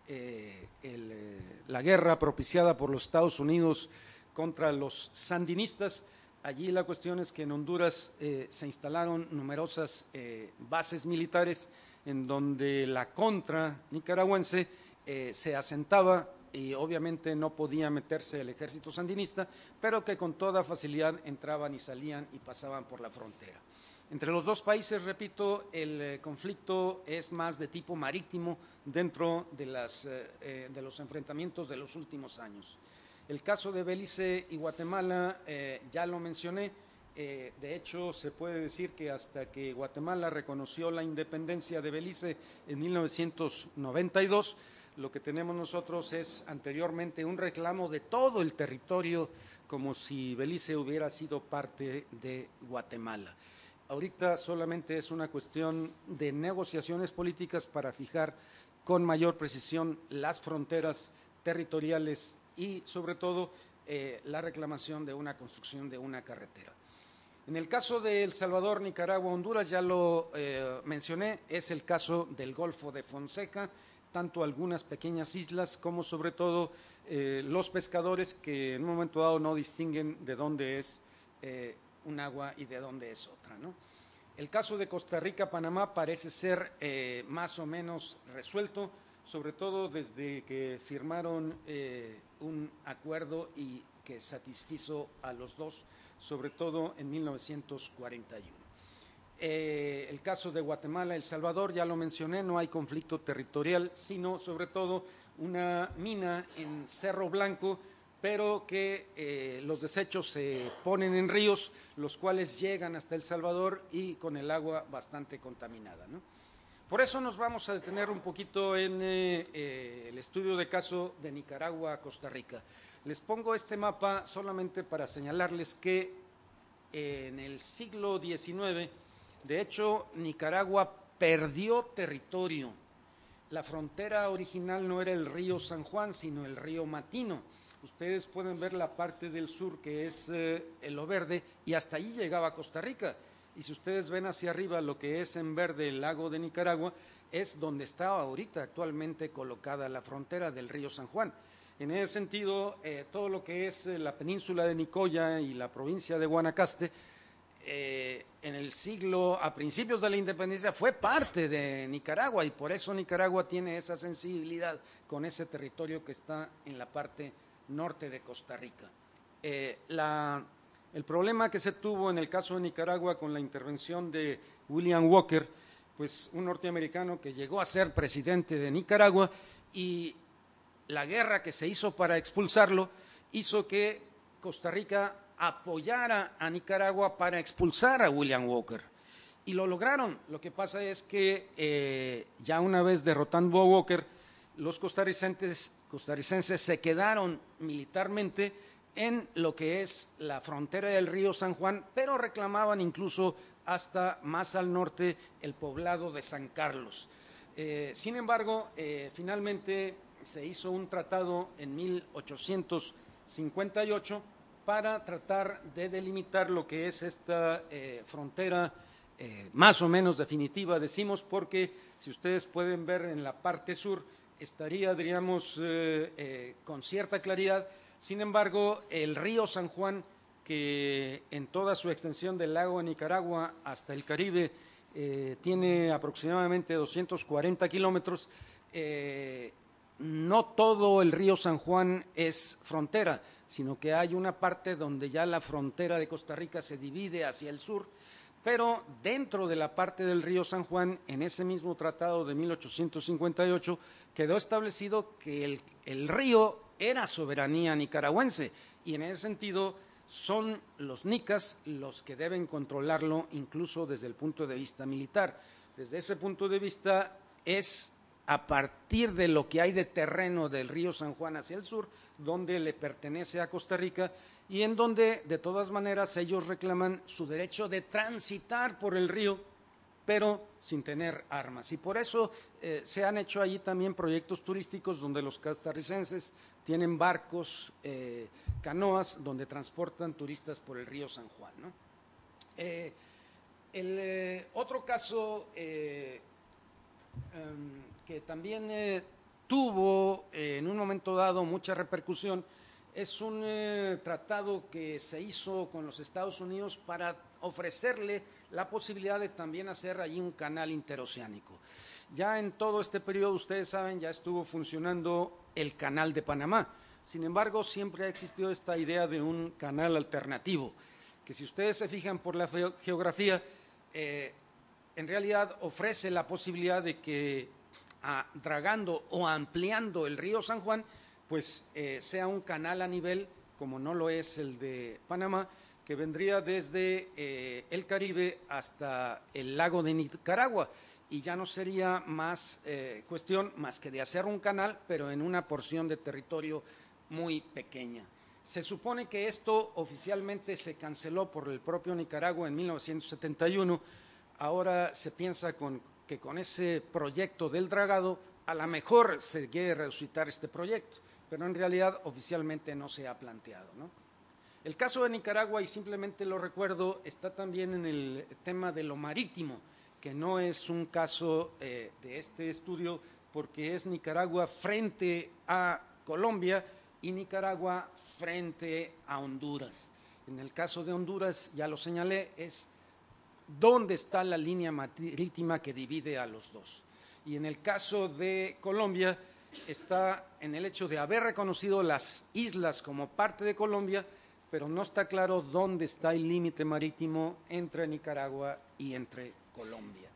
la guerra propiciada por los Estados Unidos contra los sandinistas. Allí la cuestión es que en Honduras se instalaron numerosas bases militares en donde la contra nicaragüense se asentaba y obviamente no podía meterse el ejército sandinista, pero que con toda facilidad entraban y salían y pasaban por la frontera. Entre los dos países, repito, el conflicto es más de tipo marítimo dentro de los enfrentamientos de los últimos años. El caso de Belice y Guatemala, ya lo mencioné, de hecho se puede decir que hasta que Guatemala reconoció la independencia de Belice en 1992, lo que tenemos nosotros es anteriormente un reclamo de todo el territorio como si Belice hubiera sido parte de Guatemala. Ahorita solamente es una cuestión de negociaciones políticas para fijar con mayor precisión las fronteras territoriales y sobre todo la reclamación de una construcción de una carretera. En el caso de El Salvador, Nicaragua, Honduras, ya lo mencioné, es el caso del Golfo de Fonseca, tanto algunas pequeñas islas como sobre todo los pescadores que en un momento dado no distinguen de dónde es un agua y de dónde es otra, ¿no? El caso de Costa Rica, Panamá parece ser más o menos resuelto, sobre todo desde que firmaron un acuerdo y que satisfizo a los dos, sobre todo en 1941. El caso de Guatemala, El Salvador, ya lo mencioné, no hay conflicto territorial, sino sobre todo una mina en Cerro Blanco, pero que los desechos se ponen en ríos, los cuales llegan hasta El Salvador y con el agua bastante contaminada, ¿no? Por eso nos vamos a detener un poquito en el estudio de caso de Nicaragua, Costa Rica. Les pongo este mapa solamente para señalarles que en el siglo XIX, de hecho, Nicaragua perdió territorio. La frontera original no era el río San Juan, sino el río Matino. Ustedes pueden ver la parte del sur que es lo verde y hasta allí llegaba Costa Rica. Y si ustedes ven hacia arriba lo que es en verde el lago de Nicaragua, es donde está ahorita actualmente colocada la frontera del río San Juan. En ese sentido, todo lo que es la península de Nicoya y la provincia de Guanacaste, en el siglo, a principios de la independencia, fue parte de Nicaragua y por eso Nicaragua tiene esa sensibilidad con ese territorio que está en la parte norte de Costa Rica. El problema que se tuvo en el caso de Nicaragua con la intervención de William Walker, pues un norteamericano que llegó a ser presidente de Nicaragua y la guerra que se hizo para expulsarlo hizo que Costa Rica apoyara a Nicaragua para expulsar a William Walker. Y lo lograron. Lo que pasa es que ya una vez derrotando a Walker, los costarricenses se quedaron militarmente en lo que es la frontera del río San Juan, pero reclamaban incluso hasta más al norte el poblado de San Carlos. Sin embargo, finalmente se hizo un tratado en 1858 para tratar de delimitar lo que es esta frontera más o menos definitiva, decimos, porque si ustedes pueden ver en la parte sur, estaría, diríamos, con cierta claridad. Sin embargo, el río San Juan, que en toda su extensión del lago de Nicaragua hasta el Caribe tiene aproximadamente 240 kilómetros, no todo el río San Juan es frontera, sino que hay una parte donde ya la frontera de Costa Rica se divide hacia el sur, pero dentro de la parte del río San Juan, en ese mismo tratado de 1858, quedó establecido que el río era soberanía nicaragüense y en ese sentido son los nicas los que deben controlarlo, incluso desde el punto de vista militar. Desde ese punto de vista es a partir de lo que hay de terreno del río San Juan hacia el sur, donde le pertenece a Costa Rica y en donde de todas maneras ellos reclaman su derecho de transitar por el río, pero sin tener armas. Y por eso se han hecho allí también proyectos turísticos donde los costarricenses tienen barcos, canoas, donde transportan turistas por el río San Juan, ¿no? Otro caso que también tuvo en un momento dado mucha repercusión es un tratado que se hizo con los Estados Unidos para ofrecerle la posibilidad de también hacer allí un canal interoceánico. Ya en todo este periodo, ustedes saben, ya estuvo funcionando el Canal de Panamá. Sin embargo, siempre ha existido esta idea de un canal alternativo, que si ustedes se fijan por la geografía, en realidad ofrece la posibilidad de que dragando o ampliando el río San Juan, pues sea un canal a nivel, como no lo es el de Panamá, que vendría desde el Caribe hasta el lago de Nicaragua, y ya no sería más cuestión más que de hacer un canal, pero en una porción de territorio muy pequeña. Se supone que esto oficialmente se canceló por el propio Nicaragua en 1971, ahora se piensa que con ese proyecto del dragado a lo mejor se quiere resucitar este proyecto, pero en realidad oficialmente no se ha planteado, ¿no? El caso de Nicaragua, y simplemente lo recuerdo, está también en el tema de lo marítimo, que no es un caso de este estudio, porque es Nicaragua frente a Colombia y Nicaragua frente a Honduras. En el caso de Honduras, ya lo señalé, es dónde está la línea marítima que divide a los dos. Y en el caso de Colombia está en el hecho de haber reconocido las islas como parte de Colombia, pero no está claro dónde está el límite marítimo entre Nicaragua y entre Colombia.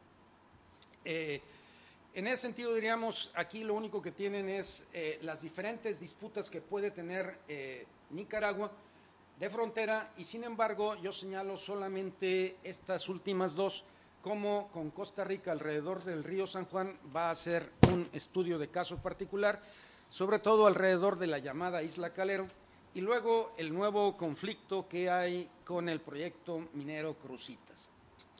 En ese sentido, diríamos, aquí lo único que tienen es las diferentes disputas que puede tener Nicaragua de frontera, y sin embargo yo señalo solamente estas últimas dos, como con Costa Rica alrededor del río San Juan va a ser un estudio de caso particular, sobre todo alrededor de la llamada Isla Calero, y luego el nuevo conflicto que hay con el proyecto minero Cruzitas.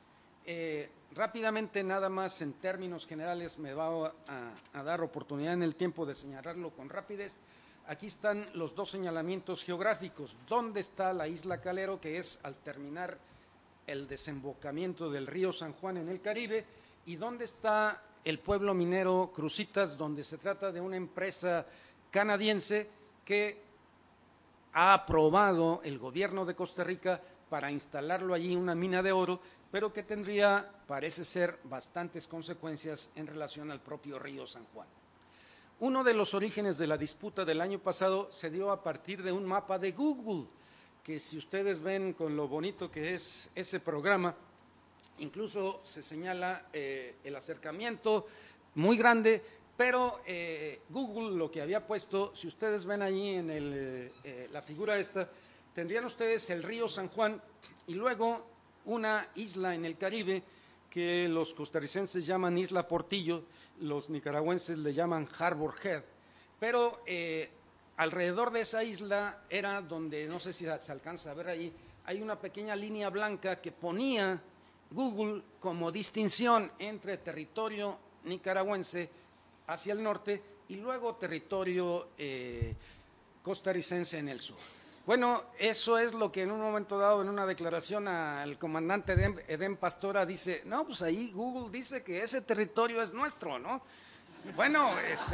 Rápidamente, nada más en términos generales, me va a dar oportunidad en el tiempo de señalarlo con rapidez. Aquí están los dos señalamientos geográficos. ¿Dónde está la Isla Calero, que es al terminar el desembocamiento del río San Juan en el Caribe? ¿Y dónde está el pueblo minero Cruzitas, donde se trata de una empresa canadiense que ha aprobado el gobierno de Costa Rica para instalarlo allí, una mina de oro, pero que tendría, parece ser, bastantes consecuencias en relación al propio río San Juan? Uno de los orígenes de la disputa del año pasado se dio a partir de un mapa de Google, que si ustedes ven con lo bonito que es ese programa, incluso se señala el acercamiento muy grande, pero Google lo que había puesto, si ustedes ven ahí en la figura esta, tendrían ustedes el río San Juan y luego una isla en el Caribe que los costarricenses llaman Isla Portillo, los nicaragüenses le llaman Harbor Head, pero alrededor de esa isla era donde, no sé si se alcanza a ver ahí, hay una pequeña línea blanca que ponía Google como distinción entre territorio nicaragüense hacia el norte y luego territorio costarricense en el sur. Bueno, eso es lo que en un momento dado, en una declaración al comandante Edén Pastora, dice, no, pues ahí Google dice que ese territorio es nuestro, ¿no? Bueno,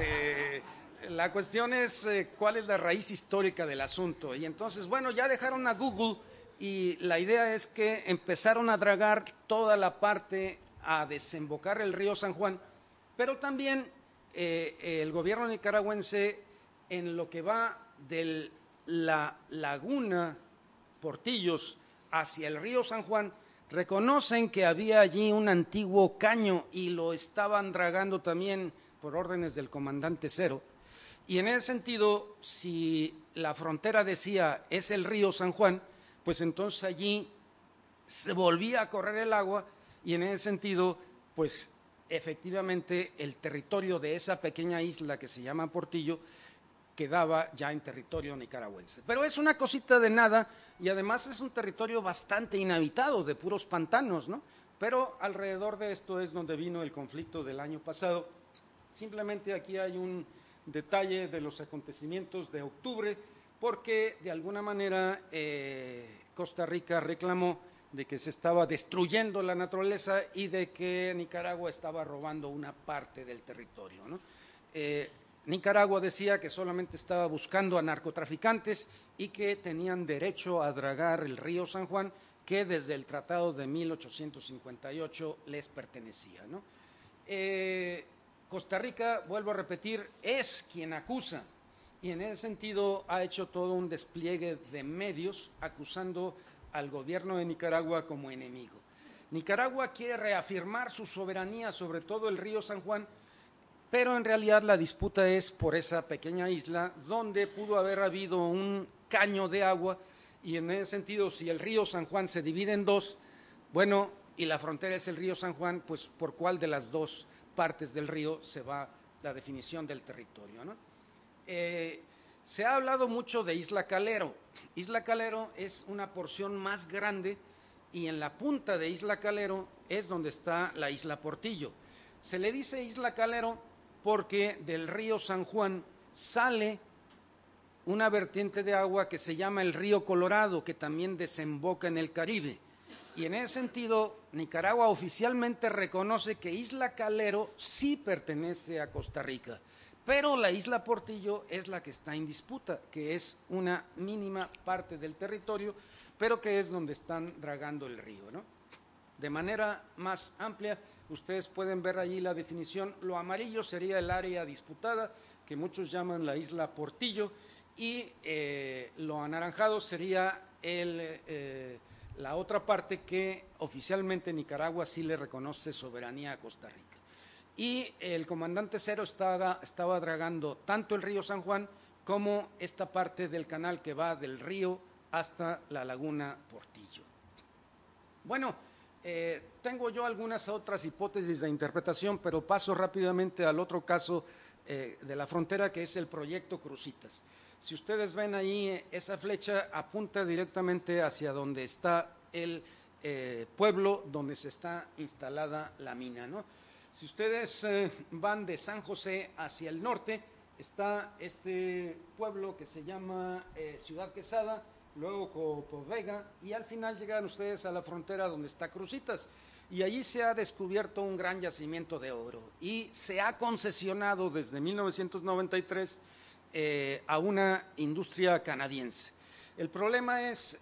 la cuestión es cuál es la raíz histórica del asunto. Y entonces, bueno, ya dejaron a Google y la idea es que empezaron a dragar toda la parte a desembocar el río San Juan, pero también el gobierno nicaragüense, en lo que va de la laguna Portillos hacia el río San Juan, reconocen que había allí un antiguo caño y lo estaban dragando también por órdenes del comandante Cero. Y en ese sentido, si la frontera decía es el río San Juan, pues entonces allí se volvía a correr el agua y en ese sentido, pues efectivamente el territorio de esa pequeña isla que se llama Portillo quedaba ya en territorio nicaragüense. Pero es una cosita de nada y además es un territorio bastante inhabitado, de puros pantanos, ¿no? Pero alrededor de esto es donde vino el conflicto del año pasado. Simplemente aquí hay un detalle de los acontecimientos de octubre, porque de alguna manera Costa Rica reclamó de que se estaba destruyendo la naturaleza y de que Nicaragua estaba robando una parte del territorio, ¿no? Nicaragua decía que solamente estaba buscando a narcotraficantes y que tenían derecho a dragar el río San Juan, que desde el Tratado de 1858 les pertenecía, ¿no? Costa Rica, vuelvo a repetir, es quien acusa y en ese sentido ha hecho todo un despliegue de medios acusando al gobierno de Nicaragua como enemigo. Nicaragua quiere reafirmar su soberanía sobre todo el río San Juan, pero en realidad la disputa es por esa pequeña isla donde pudo haber habido un caño de agua y en ese sentido si el río San Juan se divide en dos, bueno, y la frontera es el río San Juan, pues por cuál de las dos partes del río se va la definición del territorio, ¿no? Se ha hablado mucho de Isla Calero. Isla Calero es una porción más grande y en la punta de Isla Calero es donde está la Isla Portillo. Se le dice Isla Calero porque del río San Juan sale una vertiente de agua que se llama el río Colorado, que también desemboca en el Caribe. Y en ese sentido, Nicaragua oficialmente reconoce que Isla Calero sí pertenece a Costa Rica, pero la Isla Portillo es la que está en disputa, que es una mínima parte del territorio, pero que es donde están dragando el río, ¿no? De manera más amplia, ustedes pueden ver allí la definición. Lo amarillo sería el área disputada, que muchos llaman la Isla Portillo, y lo anaranjado sería la otra parte que oficialmente Nicaragua sí le reconoce soberanía a Costa Rica. Y el comandante Cero estaba dragando tanto el río San Juan como esta parte del canal que va del río hasta la laguna Portillo. Bueno, tengo yo algunas otras hipótesis de interpretación, pero paso rápidamente al otro caso de la frontera, que es el proyecto Cruzitas. Si ustedes ven ahí, esa flecha apunta directamente hacia donde está el pueblo donde se está instalada la mina, ¿no? Si ustedes van de San José hacia el norte, está este pueblo que se llama Ciudad Quesada, luego Copovega, y al final llegan ustedes a la frontera donde está Cruzitas. Y allí se ha descubierto un gran yacimiento de oro y se ha concesionado desde 1993 a una industria canadiense. El problema es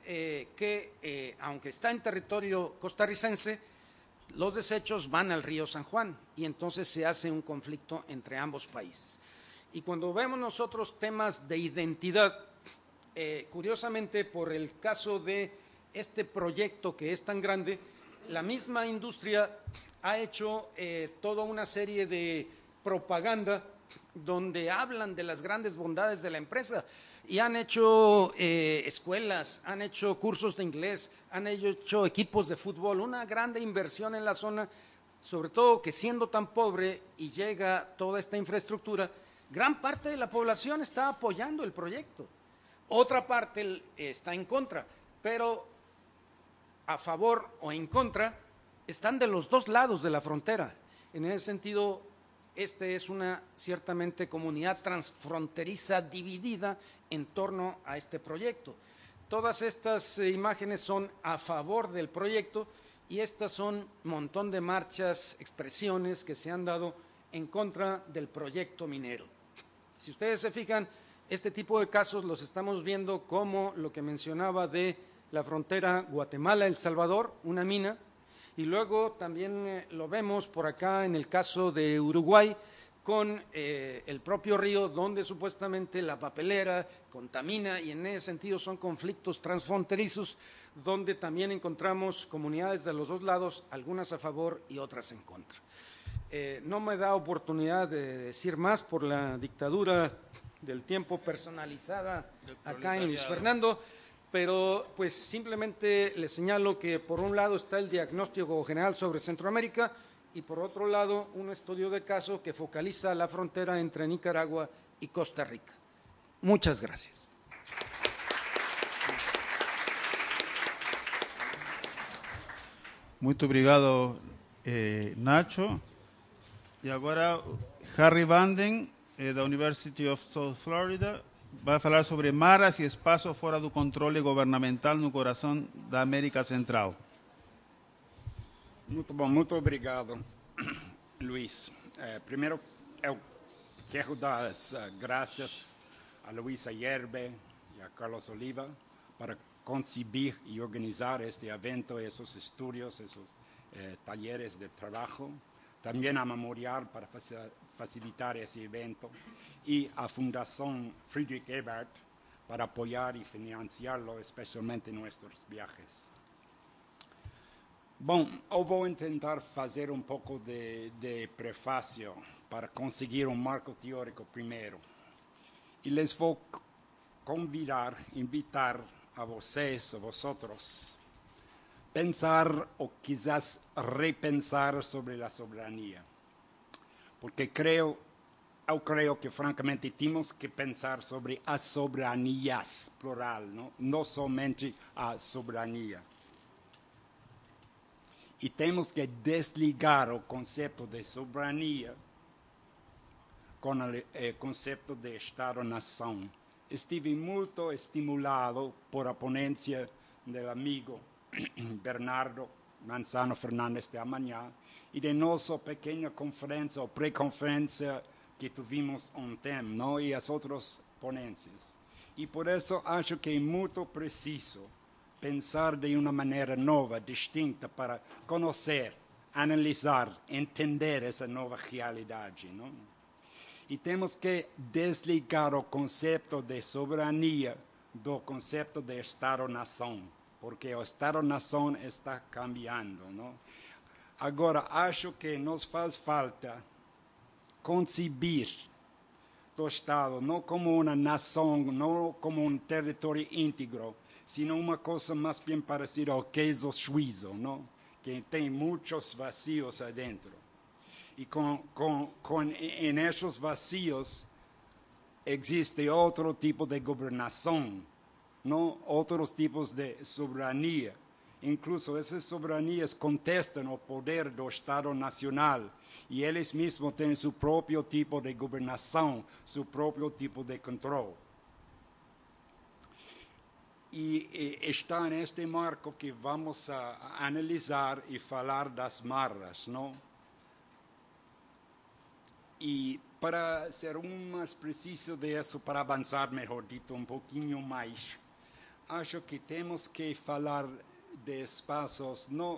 que, aunque está en territorio costarricense, los desechos van al río San Juan y entonces se hace un conflicto entre ambos países. Y cuando vemos nosotros temas de identidad, curiosamente por el caso de este proyecto que es tan grande, la misma industria ha hecho toda una serie de propaganda donde hablan de las grandes bondades de la empresa y han hecho escuelas, han hecho cursos de inglés, han hecho equipos de fútbol, una grande inversión en la zona, sobre todo que siendo tan pobre y llega toda esta infraestructura, gran parte de la población está apoyando el proyecto, otra parte está en contra, pero a favor o en contra están de los dos lados de la frontera. En ese sentido, este es una ciertamente comunidad transfronteriza dividida en torno a este proyecto. Todas estas imágenes son a favor del proyecto y estas son un montón de marchas, expresiones que se han dado en contra del proyecto minero. Si ustedes se fijan, este tipo de casos los estamos viendo como lo que mencionaba de la frontera Guatemala-El Salvador, una mina, y luego también lo vemos por acá en el caso de Uruguay con el propio río donde supuestamente la papelera contamina y en ese sentido son conflictos transfronterizos donde también encontramos comunidades de los dos lados, algunas a favor y otras en contra. No me da oportunidad de decir más por la dictadura del tiempo personalizada acá en Luis Fernando, pero pues simplemente les señalo que por un lado está el diagnóstico general sobre Centroamérica y por otro lado un estudio de caso que focaliza la frontera entre Nicaragua y Costa Rica. Muchas gracias. Muito obrigado, Nacho. E agora, Harry Vanden, da University of South Florida, vai falar sobre maras e espaço fora do controle governamental no coração da América Central. Muito bom, muito obrigado, Luiz. Primeiro, eu quero dar as graças a Luísa Yerbe e a Carlos Oliva para concebir e organizar este evento, esses estudos, esses talleres de trabalho. Também a Memorial para facilitar esse evento e a Fundação Friedrich Ebert para apoiar e financiá-lo, especialmente em nossos viajes. Bom, eu vou tentar fazer um pouco de prefácio para conseguir um marco teórico primeiro. E les vou invitar a vocês, a vosotros, pensar ou quizás repensar sobre a soberania. Porque eu creio que, francamente, temos que pensar sobre as soberanias, plural, não somente a soberania. E temos que desligar o conceito de soberania com o conceito de Estado-nação. Estive muito estimulado por a ponência do amigo Bernardo Manzano Fernandes de amanhã e de nossa pequena conferência ou pré-conferência que tivemos ontem, e as outras ponências. E por isso acho que é muito preciso pensar de uma maneira nova, distinta, para conhecer, analisar, entender essa nova realidade. E temos que desligar o conceito de soberania do conceito de Estado-nação, porque o Estado-nação está cambiando. Agora, acho que nos faz falta concebir do Estado não como uma nação, não como um território íntegro, sino uma coisa mais bem parecida ao queijo suíço, que tem muitos vazios adentro. E em esses vazios existe outro tipo de governação, outros tipos de soberania. Incluso essas soberanias contestam o poder do Estado Nacional e eles mesmos têm seu próprio tipo de governação, seu próprio tipo de controle. E está neste marco que vamos a analisar e falar das maras, E para ser mais preciso disso, para avançar, melhor dito, um pouquinho mais, acho que temos que falar de espaços não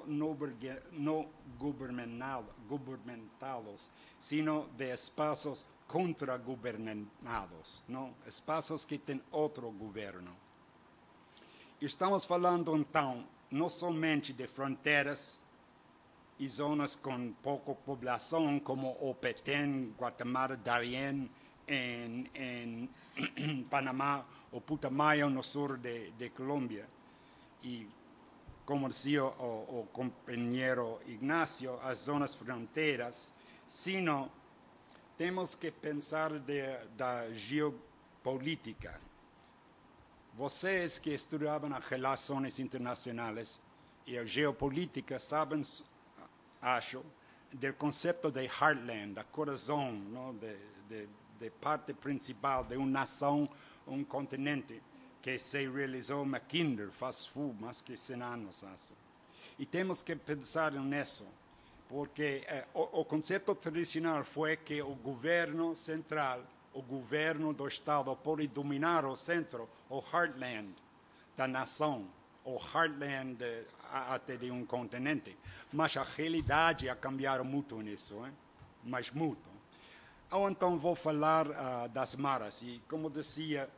governamentados, sino de espaços contra-governados, espaços que têm outro governo. Estamos falando, então, não somente de fronteiras e zonas com pouca população, como o Petén, Guatemala, Darién, em Panamá, o Putumayo, no sul de Colômbia. E, como dizia o companheiro Ignacio, as zonas fronteiras, sino temos que pensar da geopolítica. Vocês que estudavam as relações internacionais e a geopolítica sabem, acho, do conceito de heartland, da coração, de parte principal de uma nação, um continente, que se realizou em Mackinder faz mais que 100 anos. E temos que pensar nisso, porque o conceito tradicional foi que o governo central, o governo do Estado, pode dominar o centro, o heartland da nação, o heartland até de um continente. Mas a realidade ha cambiado muito nisso, mas muito. Então vou falar das maras, e como dizia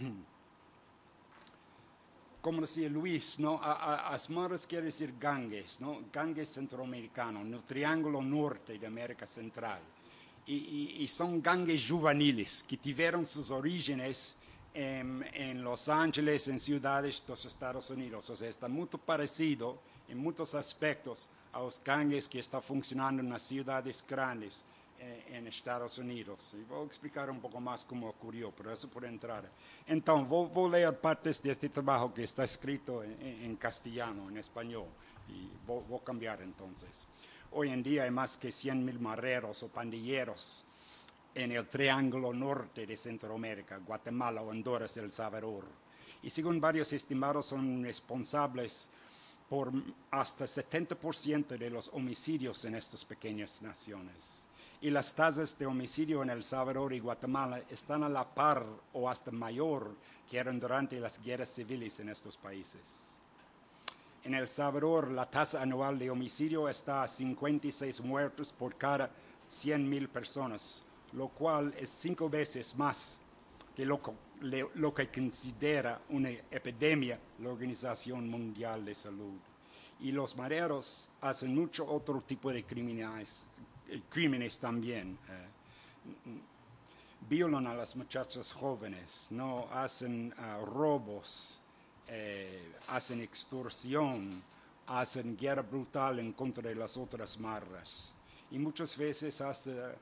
Luiz, as maras querem dizer gangues, gangues centro-americanos, no Triângulo Norte da América Central. E são gangues juveniles que tiveram suas origens en Los Ángeles, en ciudades de los Estados Unidos. O sea, está muy parecido en muchos aspectos a los gangues que están funcionando en las ciudades grandes en Estados Unidos. Y voy a explicar un poco más cómo ocurrió, pero eso por entrar. Entonces, voy a leer partes de este trabajo que está escrito en castellano, en español, y voy a cambiar entonces. Hoy en día hay más que 100,000 mareros o pandilleros en el triángulo norte de Centroamérica, Guatemala, Honduras y El Salvador. Y según varios estimados son responsables por hasta 70% de los homicidios en estas pequeñas naciones. Y las tasas de homicidio en El Salvador y Guatemala están a la par o hasta mayor que eran durante las guerras civiles en estos países. En El Salvador, la tasa anual de homicidio está a 56 muertos por cada 100,000 personas, lo cual es 5 veces más que lo que considera una epidemia la Organización Mundial de Salud. Y los mareros hacen mucho otro tipo de crímenes también. Violan a las muchachas jóvenes, ¿no? Hacen robos, hacen extorsión, hacen guerra brutal en contra de las otras maras. Y muchas veces hasta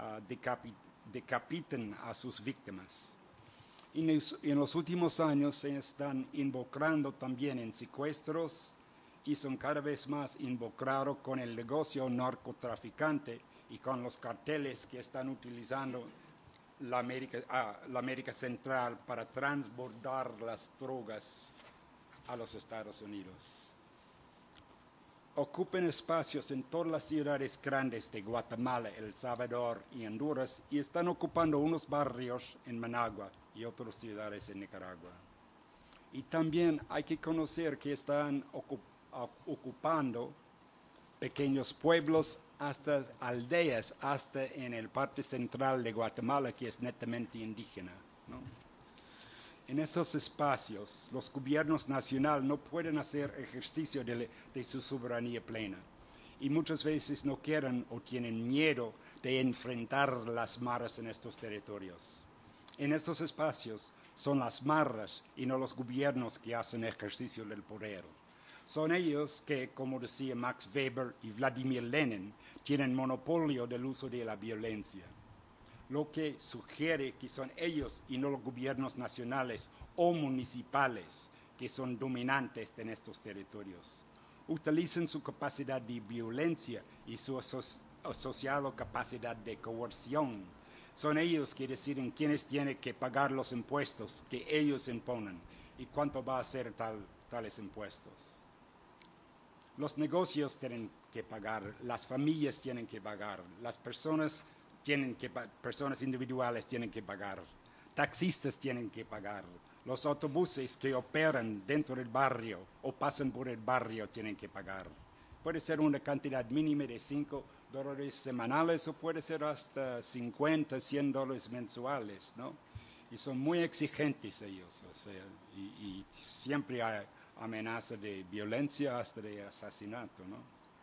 decapitan a sus víctimas. Y en los últimos años se están involucrando también en secuestros y son cada vez más involucrados con el negocio narcotraficante y con los carteles que están utilizando la América Central para transbordar las drogas a los Estados Unidos. Ocupan espacios en todas las ciudades grandes de Guatemala, El Salvador y Honduras y están ocupando unos barrios en Managua y otras ciudades en Nicaragua. Y también hay que conocer que están ocupando pequeños pueblos hasta aldeas, hasta en el parte central de Guatemala, que es netamente indígena, ¿no? En esos espacios, los gobiernos nacionales no pueden hacer ejercicio de su soberanía plena y muchas veces no quieren o tienen miedo de enfrentar las maras en estos territorios. En estos espacios son las maras y no los gobiernos que hacen ejercicio del poder. Son ellos que, como decía Max Weber y Vladimir Lenin, tienen monopolio del uso de la violencia, lo que sugiere que son ellos y no los gobiernos nacionales o municipales que son dominantes en estos territorios. Utilizan su capacidad de violencia y su asociada capacidad de coerción. Son ellos que deciden quiénes tienen que pagar los impuestos que ellos imponen y cuánto va a ser tales impuestos. Los negocios tienen que pagar, las familias tienen que pagar, las personas individuales tienen que pagar, taxistas tienen que pagar, los autobuses que operan dentro del barrio o pasan por el barrio tienen que pagar. Puede ser una cantidad mínima de $5 semanales o puede ser hasta $50, $100 mensuales, ¿no? Y son muy exigentes ellos, o sea, y siempre hay amenaza de violencia hasta de asesinato, ¿no?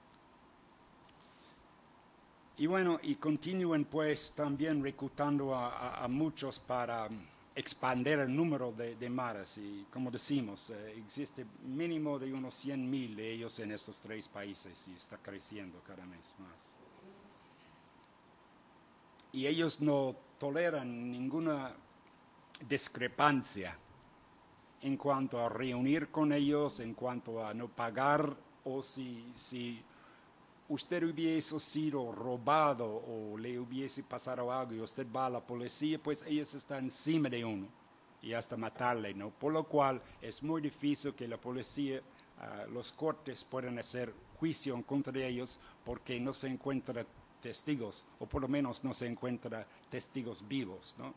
Y bueno, y continúan pues también reclutando a muchos para expandir el número de maras. Y como decimos, existe mínimo de unos 100,000 de ellos en estos 3 países y está creciendo cada vez más. Y ellos no toleran ninguna discrepancia en cuanto a reunir con ellos, en cuanto a no pagar, o si usted hubiese sido robado o le hubiese pasado algo y usted va a la policía, pues ellos están encima de uno y hasta matarle, ¿no? Por lo cual es muy difícil que la policía, los cortes puedan hacer juicio en contra de ellos porque no se encuentran testigos, o por lo menos no se encuentran testigos vivos, ¿no?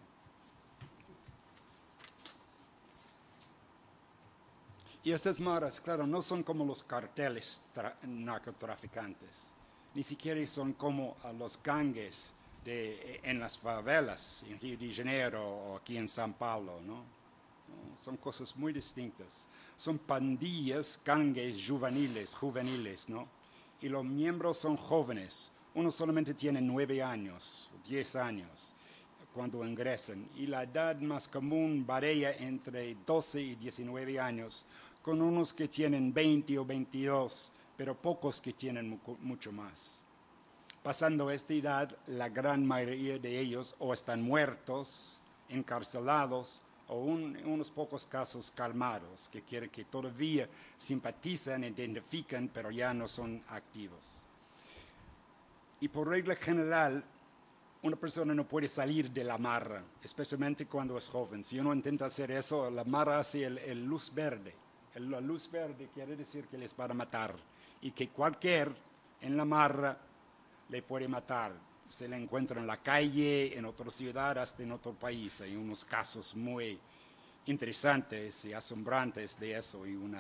Y estas maras, claro, no son como los carteles narcotraficantes, ni siquiera son como los gangues en las favelas, en Río de Janeiro o aquí en San Paulo, ¿no? Son cosas muy distintas. Son pandillas, gangues juveniles, ¿no? Y los miembros son jóvenes. Uno solamente tiene 9 años, 10 años. cuando ingresan, y la edad más común varía entre 12 y 19 años, con unos que tienen 20 o 22, pero pocos que tienen mucho más. Pasando esta edad, la gran mayoría de ellos o están muertos, encarcelados, o unos pocos casos calmados, que quieren que todavía simpatizan, identifican, pero ya no son activos. Y por regla general, una persona no puede salir de la marra, especialmente cuando es joven. Si uno intenta hacer eso, la marra hace el luz verde. La luz verde quiere decir que les van a matar y que cualquier en la marra le puede matar. Se le encuentra en la calle, en otra ciudad, hasta en otro país. Hay unos casos muy interesantes y asombrantes de eso y un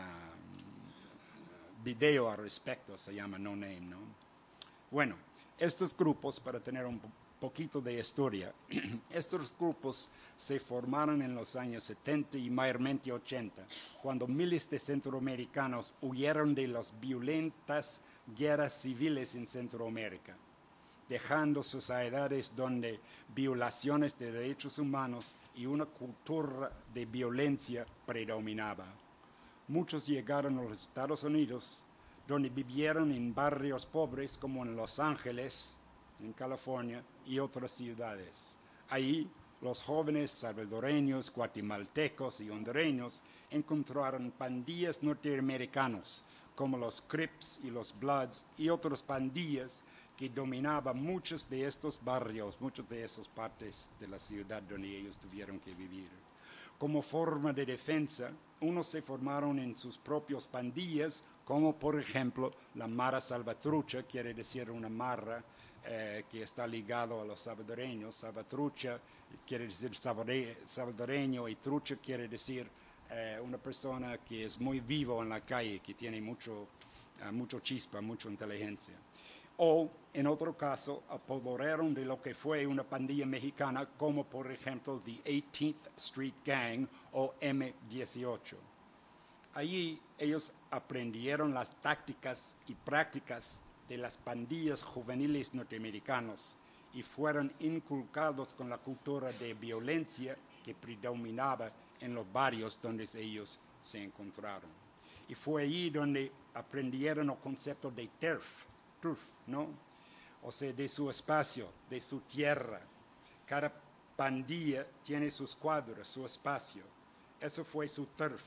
video al respecto, se llama No Name, ¿no? Bueno, estos grupos, para tener un poquito de historia, estos grupos se formaron en los años 70 y mayormente 80, cuando miles de centroamericanos huyeron de las violentas guerras civiles en Centroamérica, dejando sociedades donde violaciones de derechos humanos y una cultura de violencia predominaba. Muchos llegaron a los Estados Unidos, donde vivieron en barrios pobres como en Los Ángeles, en California, y otras ciudades. Ahí, los jóvenes salvadoreños, guatemaltecos y hondureños encontraron pandillas norteamericanos como los Crips y los Bloods y otras pandillas que dominaban muchos de estos barrios, muchas de esas partes de la ciudad donde ellos tuvieron que vivir. Como forma de defensa, unos se formaron en sus propias pandillas, como por ejemplo la Mara Salvatrucha, quiere decir una marra que está ligado a los salvadoreños. Salvatrucha quiere decir salvadoreño y trucha quiere decir una persona que es muy vivo en la calle, que tiene mucho chispa, mucha inteligencia. O, en otro caso, apoderaron de lo que fue una pandilla mexicana, como por ejemplo the 18th Street Gang o M18. Allí ellos aprendieron las tácticas y prácticas de las pandillas juveniles norteamericanos y fueron inculcados con la cultura de violencia que predominaba en los barrios donde ellos se encontraron. Y fue allí donde aprendieron el concepto de turf, ¿no? O sea, de su espacio, de su tierra. Cada pandilla tiene sus cuadras, su espacio. Eso fue su turf.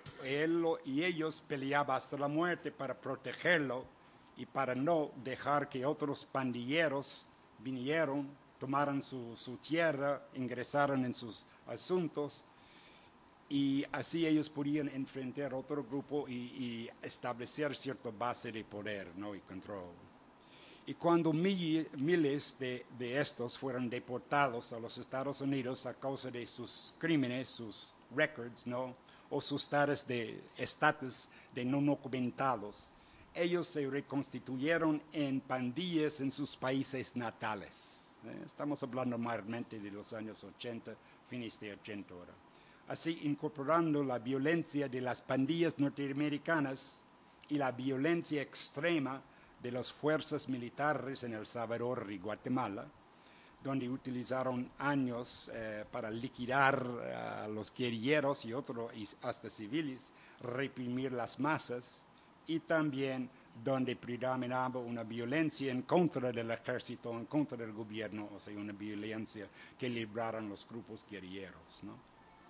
Y ellos peleaban hasta la muerte para protegerlo y para no dejar que otros pandilleros vinieran, tomaran su tierra, ingresaran en sus asuntos, y así ellos podían enfrentar otro grupo y establecer cierta base de poder, ¿no? Y control. Y cuando miles de estos fueron deportados a los Estados Unidos a causa de sus crímenes, sus records, ¿no? O sus estatus de no documentados, ellos se reconstituyeron en pandillas en sus países natales. Estamos hablando mayormente de los años 80, fines de 80 ahora. Así, incorporando la violencia de las pandillas norteamericanas y la violencia extrema de las fuerzas militares en El Salvador y Guatemala, donde utilizaron años para liquidar a los guerrilleros y otros, hasta civiles, reprimir las masas, y también donde predominaba una violencia en contra del ejército, en contra del gobierno, o sea, una violencia que libraron los grupos guerrilleros, ¿no?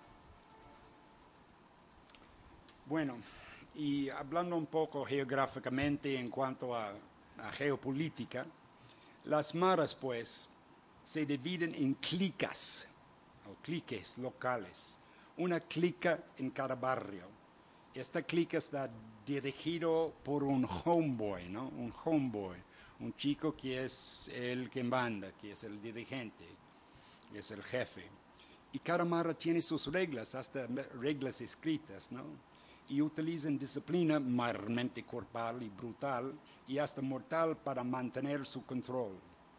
Bueno, y hablando un poco geográficamente en cuanto a geopolítica, las maras, pues, se dividen en clicas, o cliques locales, una clica en cada barrio. Esta clica está dirigido por un homeboy, ¿no? Un homeboy, un chico que es el que manda, que es el dirigente, que es el jefe. Y cada mara tiene sus reglas, hasta reglas escritas, ¿no? Y utilizan disciplina mayormente corporal y brutal y hasta mortal para mantener su control.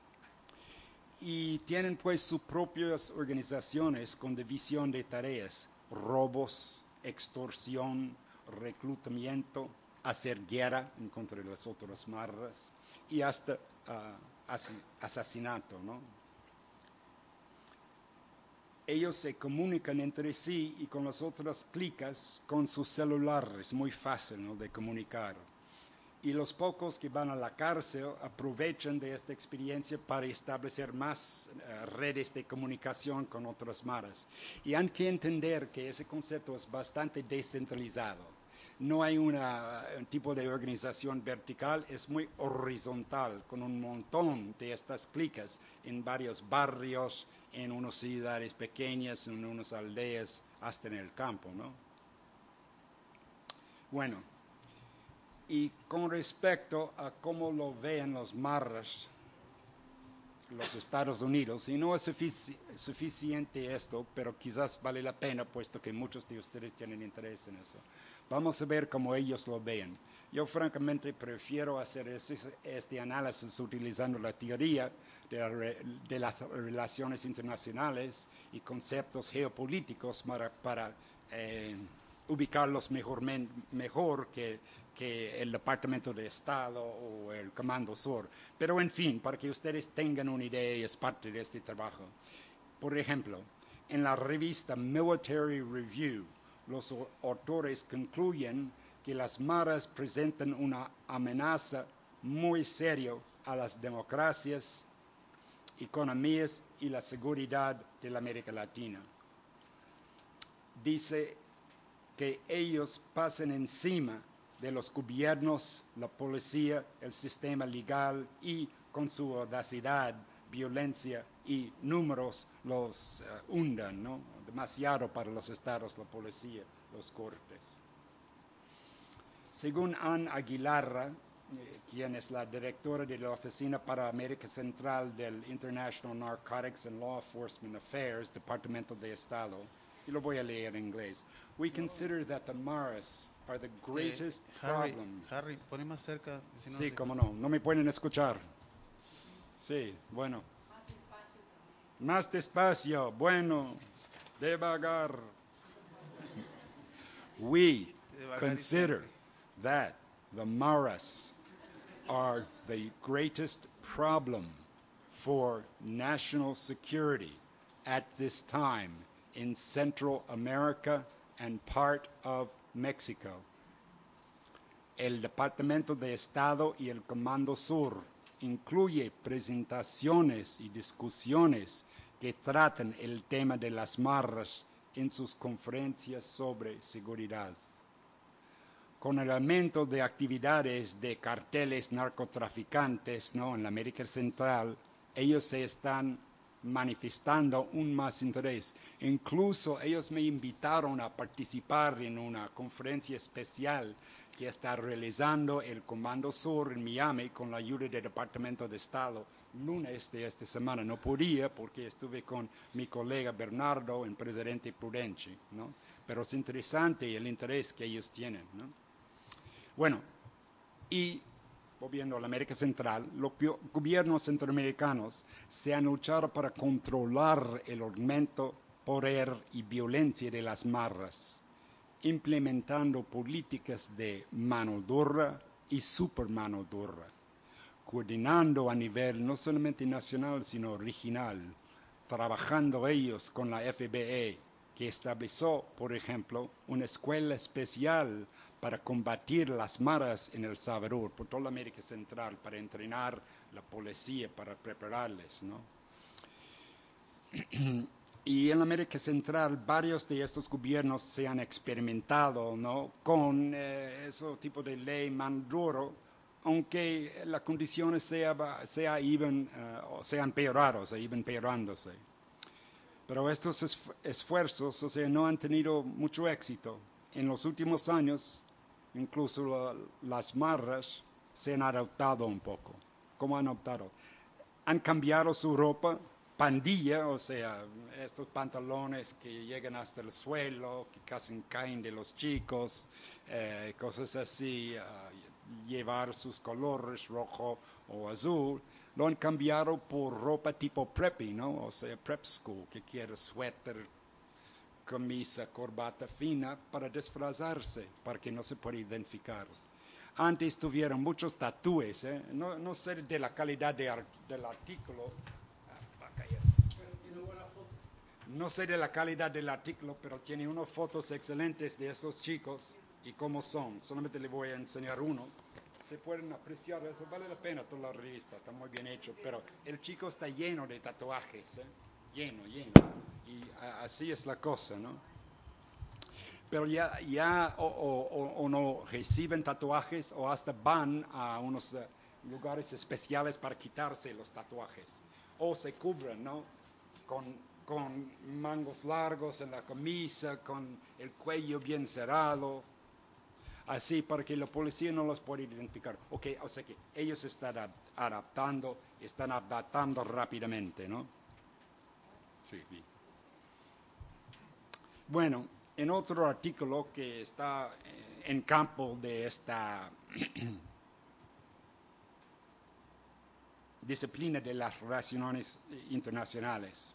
Y tienen pues sus propias organizaciones con división de tareas, robos, extorsión, reclutamiento, hacer guerra en contra de las otras maras y hasta asesinato, ¿no? ellos se comunican entre sí y con las otras clicas con sus celulares, muy fácil, ¿no?, de comunicar. Y los pocos que van a la cárcel aprovechan de esta experiencia para establecer más redes de comunicación con otras maras. Y hay que entender que ese concepto es bastante descentralizado. No hay un tipo de organización vertical, es muy horizontal, con un montón de estas clicas en varios barrios, en unas ciudades pequeñas, en unas aldeas, hasta en el campo, ¿no? Bueno. Y con respecto a cómo lo ven los marras, los Estados Unidos, y no es suficiente esto, pero quizás vale la pena, puesto que muchos de ustedes tienen interés en eso. Vamos a ver cómo ellos lo ven. Yo francamente prefiero hacer este análisis utilizando la teoría de las relaciones internacionales y conceptos geopolíticos para ubicarlos mejor que el Departamento de Estado o el Comando Sur. Pero en fin, para que ustedes tengan una idea, y es parte de este trabajo. Por ejemplo, en la revista Military Review, los autores concluyen que las maras presentan una amenaza muy seria a las democracias, economías y la seguridad de la América Latina. Dice que ellos pasan encima de los gobiernos, la policía, el sistema legal y con su audacidad, violencia y números los hundan, ¿no? Demasiado para los estados, la policía, los cortes. Según Ann Aguilar, quien es la directora de la Oficina para América Central del International Narcotics and Law Enforcement Affairs, Departamento de Estado, y lo voy a leer en inglés. We consider that the Maras are the greatest problem. Harry, pone más cerca. Si no, Sí, cómo no. No me pueden escuchar. Sí, bueno. Más despacio. Bueno. Devagar. We consider that the Maras are the greatest problem for national security at this time in Central America and part of Mexico. El Departamento de Estado y el Comando Sur incluye presentaciones y discusiones que tratan el tema de las maras en sus conferencias sobre seguridad. Con el aumento de actividades de carteles narcotraficantes, ¿no?, en la América Central, ellos se están manifestando un más interés. Incluso ellos me invitaron a participar en una conferencia especial que está realizando el Comando Sur en Miami con la ayuda del Departamento de Estado lunes de esta semana. No podía porque estuve con mi colega Bernardo, el presidente Prudenci, ¿no? Pero es interesante el interés que ellos tienen, ¿no? Bueno, y volviendo a la América Central, los gobiernos centroamericanos se han luchado para controlar el aumento, poder y violencia de las maras, implementando políticas de mano dura y super mano dura, coordinando a nivel no solamente nacional, sino regional, trabajando ellos con la FBI, que estableció, por ejemplo, una escuela especial para combatir las maras en El Salvador, por toda la América Central, para entrenar la policía, para prepararles, ¿no? Y en la América Central, varios de estos gobiernos se han experimentado, ¿no?, con ese tipo de ley más duro, aunque las condiciones se han empeorado, se iban empeorándose. Pero estos esfuerzos, no han tenido mucho éxito. En los últimos años, incluso las maras se han adaptado un poco. ¿Cómo han adaptado? Han cambiado su ropa, pandilla, estos pantalones que llegan hasta el suelo, que casi caen de los chicos, cosas así, llevar sus colores rojo o azul. Lo han cambiado por ropa tipo preppy, ¿no? Prep school, que quiere suéter, camisa, corbata fina para disfrazarse, para que no se pueda identificar. Antes tuvieron muchos tatúes, no sé de la calidad del artículo. Va a caer. No sé de la calidad del artículo, pero tiene unas fotos excelentes de estos chicos y cómo son. Solamente les voy a enseñar uno. Se pueden apreciar, eso vale la pena toda la revista, está muy bien hecho, pero el chico está lleno de tatuajes, ¿eh? Lleno. Y así es la cosa, ¿no? Pero ya o no reciben tatuajes o hasta van a unos lugares especiales para quitarse los tatuajes. O se cubren, ¿no? Con mangos largos en la camisa, con el cuello bien cerrado, así para que la policía no los pueda identificar. Okay, o sea que ellos están adaptando rápidamente, ¿no? Sí. Bueno, en otro artículo que está en campo de esta disciplina de las relaciones internacionales,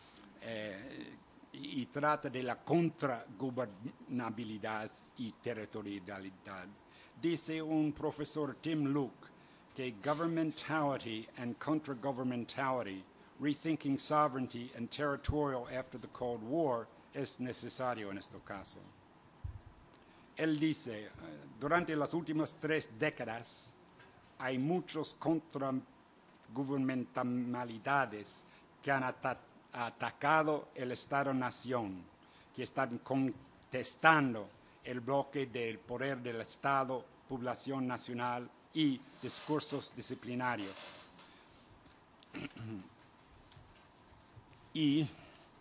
y trata de la contragobernabilidad y territorialidad. Dice un profesor, Tim Luke, que governmentality and contra-governmentality, rethinking sovereignty and territorial after the Cold War, es necesario en este caso. Él dice, durante las últimas 3 décadas hay muchos contragubernamentalidades que han atacado el Estado-Nación, que están contestando el bloque del poder del Estado, población nacional y discursos disciplinarios. Y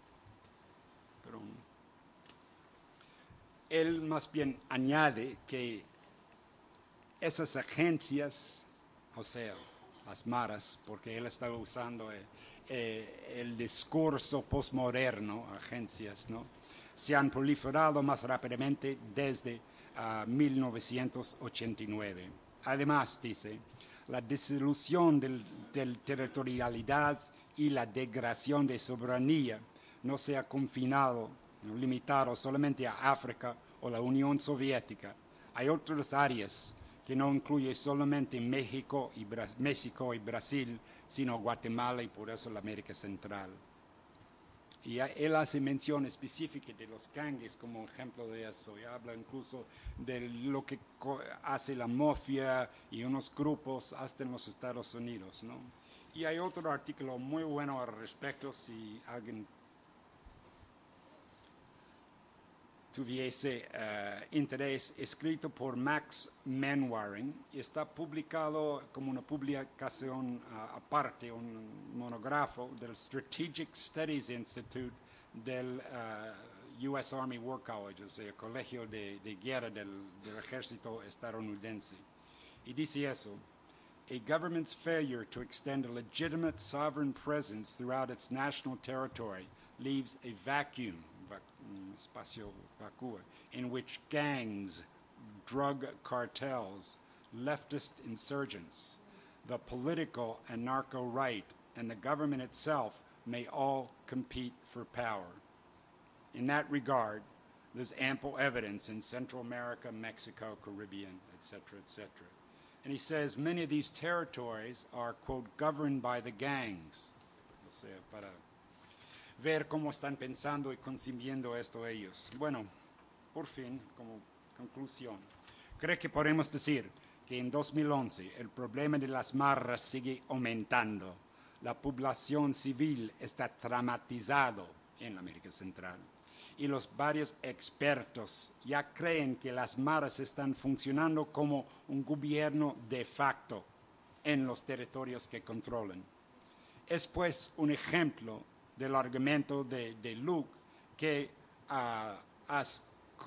él más bien añade que esas agencias, o sea, las maras, porque él estaba usando el discurso postmoderno, agencias, ¿no? Se han proliferado más rápidamente desde 1989. Además, dice, la disolución del territorialidad y la degradación de soberanía no se ha confinado, limitado solamente a África o la Unión Soviética. Hay otras áreas que no incluye solamente México y Brasil, sino Guatemala y por eso la América Central. Y él hace mención específica de los gangues como ejemplo de eso, y habla incluso de lo que hace la mafia y unos grupos hasta en los Estados Unidos, ¿no? Y hay otro artículo muy bueno al respecto, si alguien tuviese interés, escrito por Max Manwaring, y está publicado como una publicación aparte, un monógrafo del Strategic Studies Institute del U.S. Army War College, o sea, el colegio de guerra del ejército estadounidense. Y dice eso: a government's failure to extend a legitimate sovereign presence throughout its national territory leaves a vacuum, espacio vacío, in which gangs, drug cartels, leftist insurgents, the political and narco right, and the government itself may all compete for power. In that regard, there's ample evidence in Central America, Mexico, Caribbean, etc., etc. And he says many of these territories are, quote, governed by the gangs. O sea, para ver cómo están pensando y concibiendo esto ellos. Bueno, por fin, como conclusión, creo que podemos decir que en 2011 el problema de las maras sigue aumentando. La población civil está traumatizado en la América Central. Y los varios expertos ya creen que las maras están funcionando como un gobierno de facto en los territorios que controlan. Es pues un ejemplo del argumento de Luke que las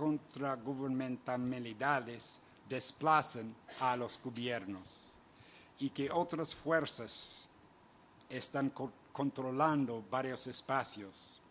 contragubernamentalidades desplazan a los gobiernos y que otras fuerzas están controlando varios espacios.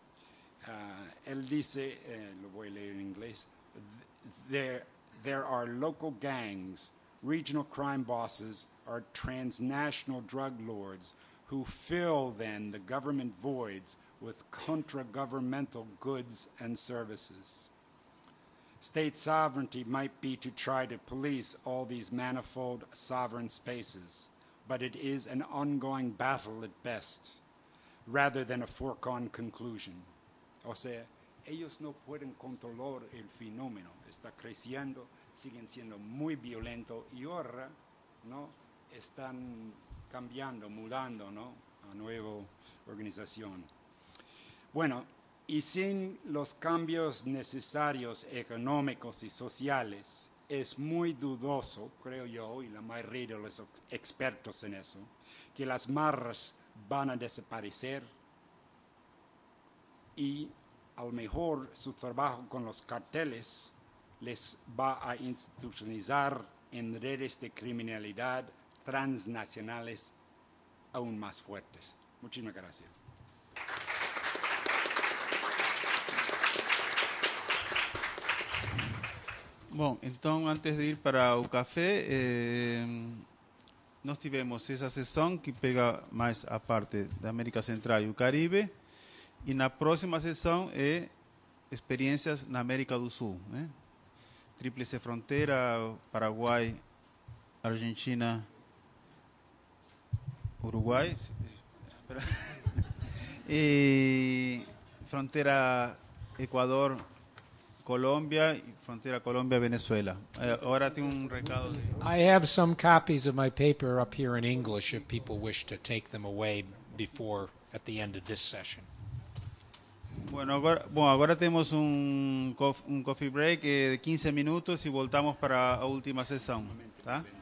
Él dice, lo voy a leer en inglés, there are local gangs, regional crime bosses, or transnational drug lords who fill then the government voids with contra-governmental goods and services. State sovereignty might be to try to police all these manifold sovereign spaces, but it is an ongoing battle at best, rather than a foregone conclusion. O sea, ellos no pueden controlar el fenómeno, está creciendo, siguen siendo muy violentos y ahora, ¿no?, están cambiando, mudando, ¿no?, a nueva organización. Bueno, y sin los cambios necesarios económicos y sociales, es muy dudoso, creo yo, y la mayoría de los expertos en eso, que las maras van a desaparecer y a lo mejor su trabajo con los carteles les va a institucionalizar en redes de criminalidad transnacionales aún más fuertes. Muchísimas gracias. Bom, então, antes de ir para o café, nós tivemos essa sessão que pega mais a parte da América Central e o Caribe, e na próxima sessão é experiências na América do Sul, né? Tríplice Fronteira, Paraguai, Argentina, Uruguai, e fronteira Equador, Colômbia e fronteira Colômbia-Venezuela. Agora tem recado de... I have some copies of my paper up here in English if people wish to take them away before, at the end of this session. Bueno, agora temos coffee break de 15 minutos e voltamos para a última sessão, tá?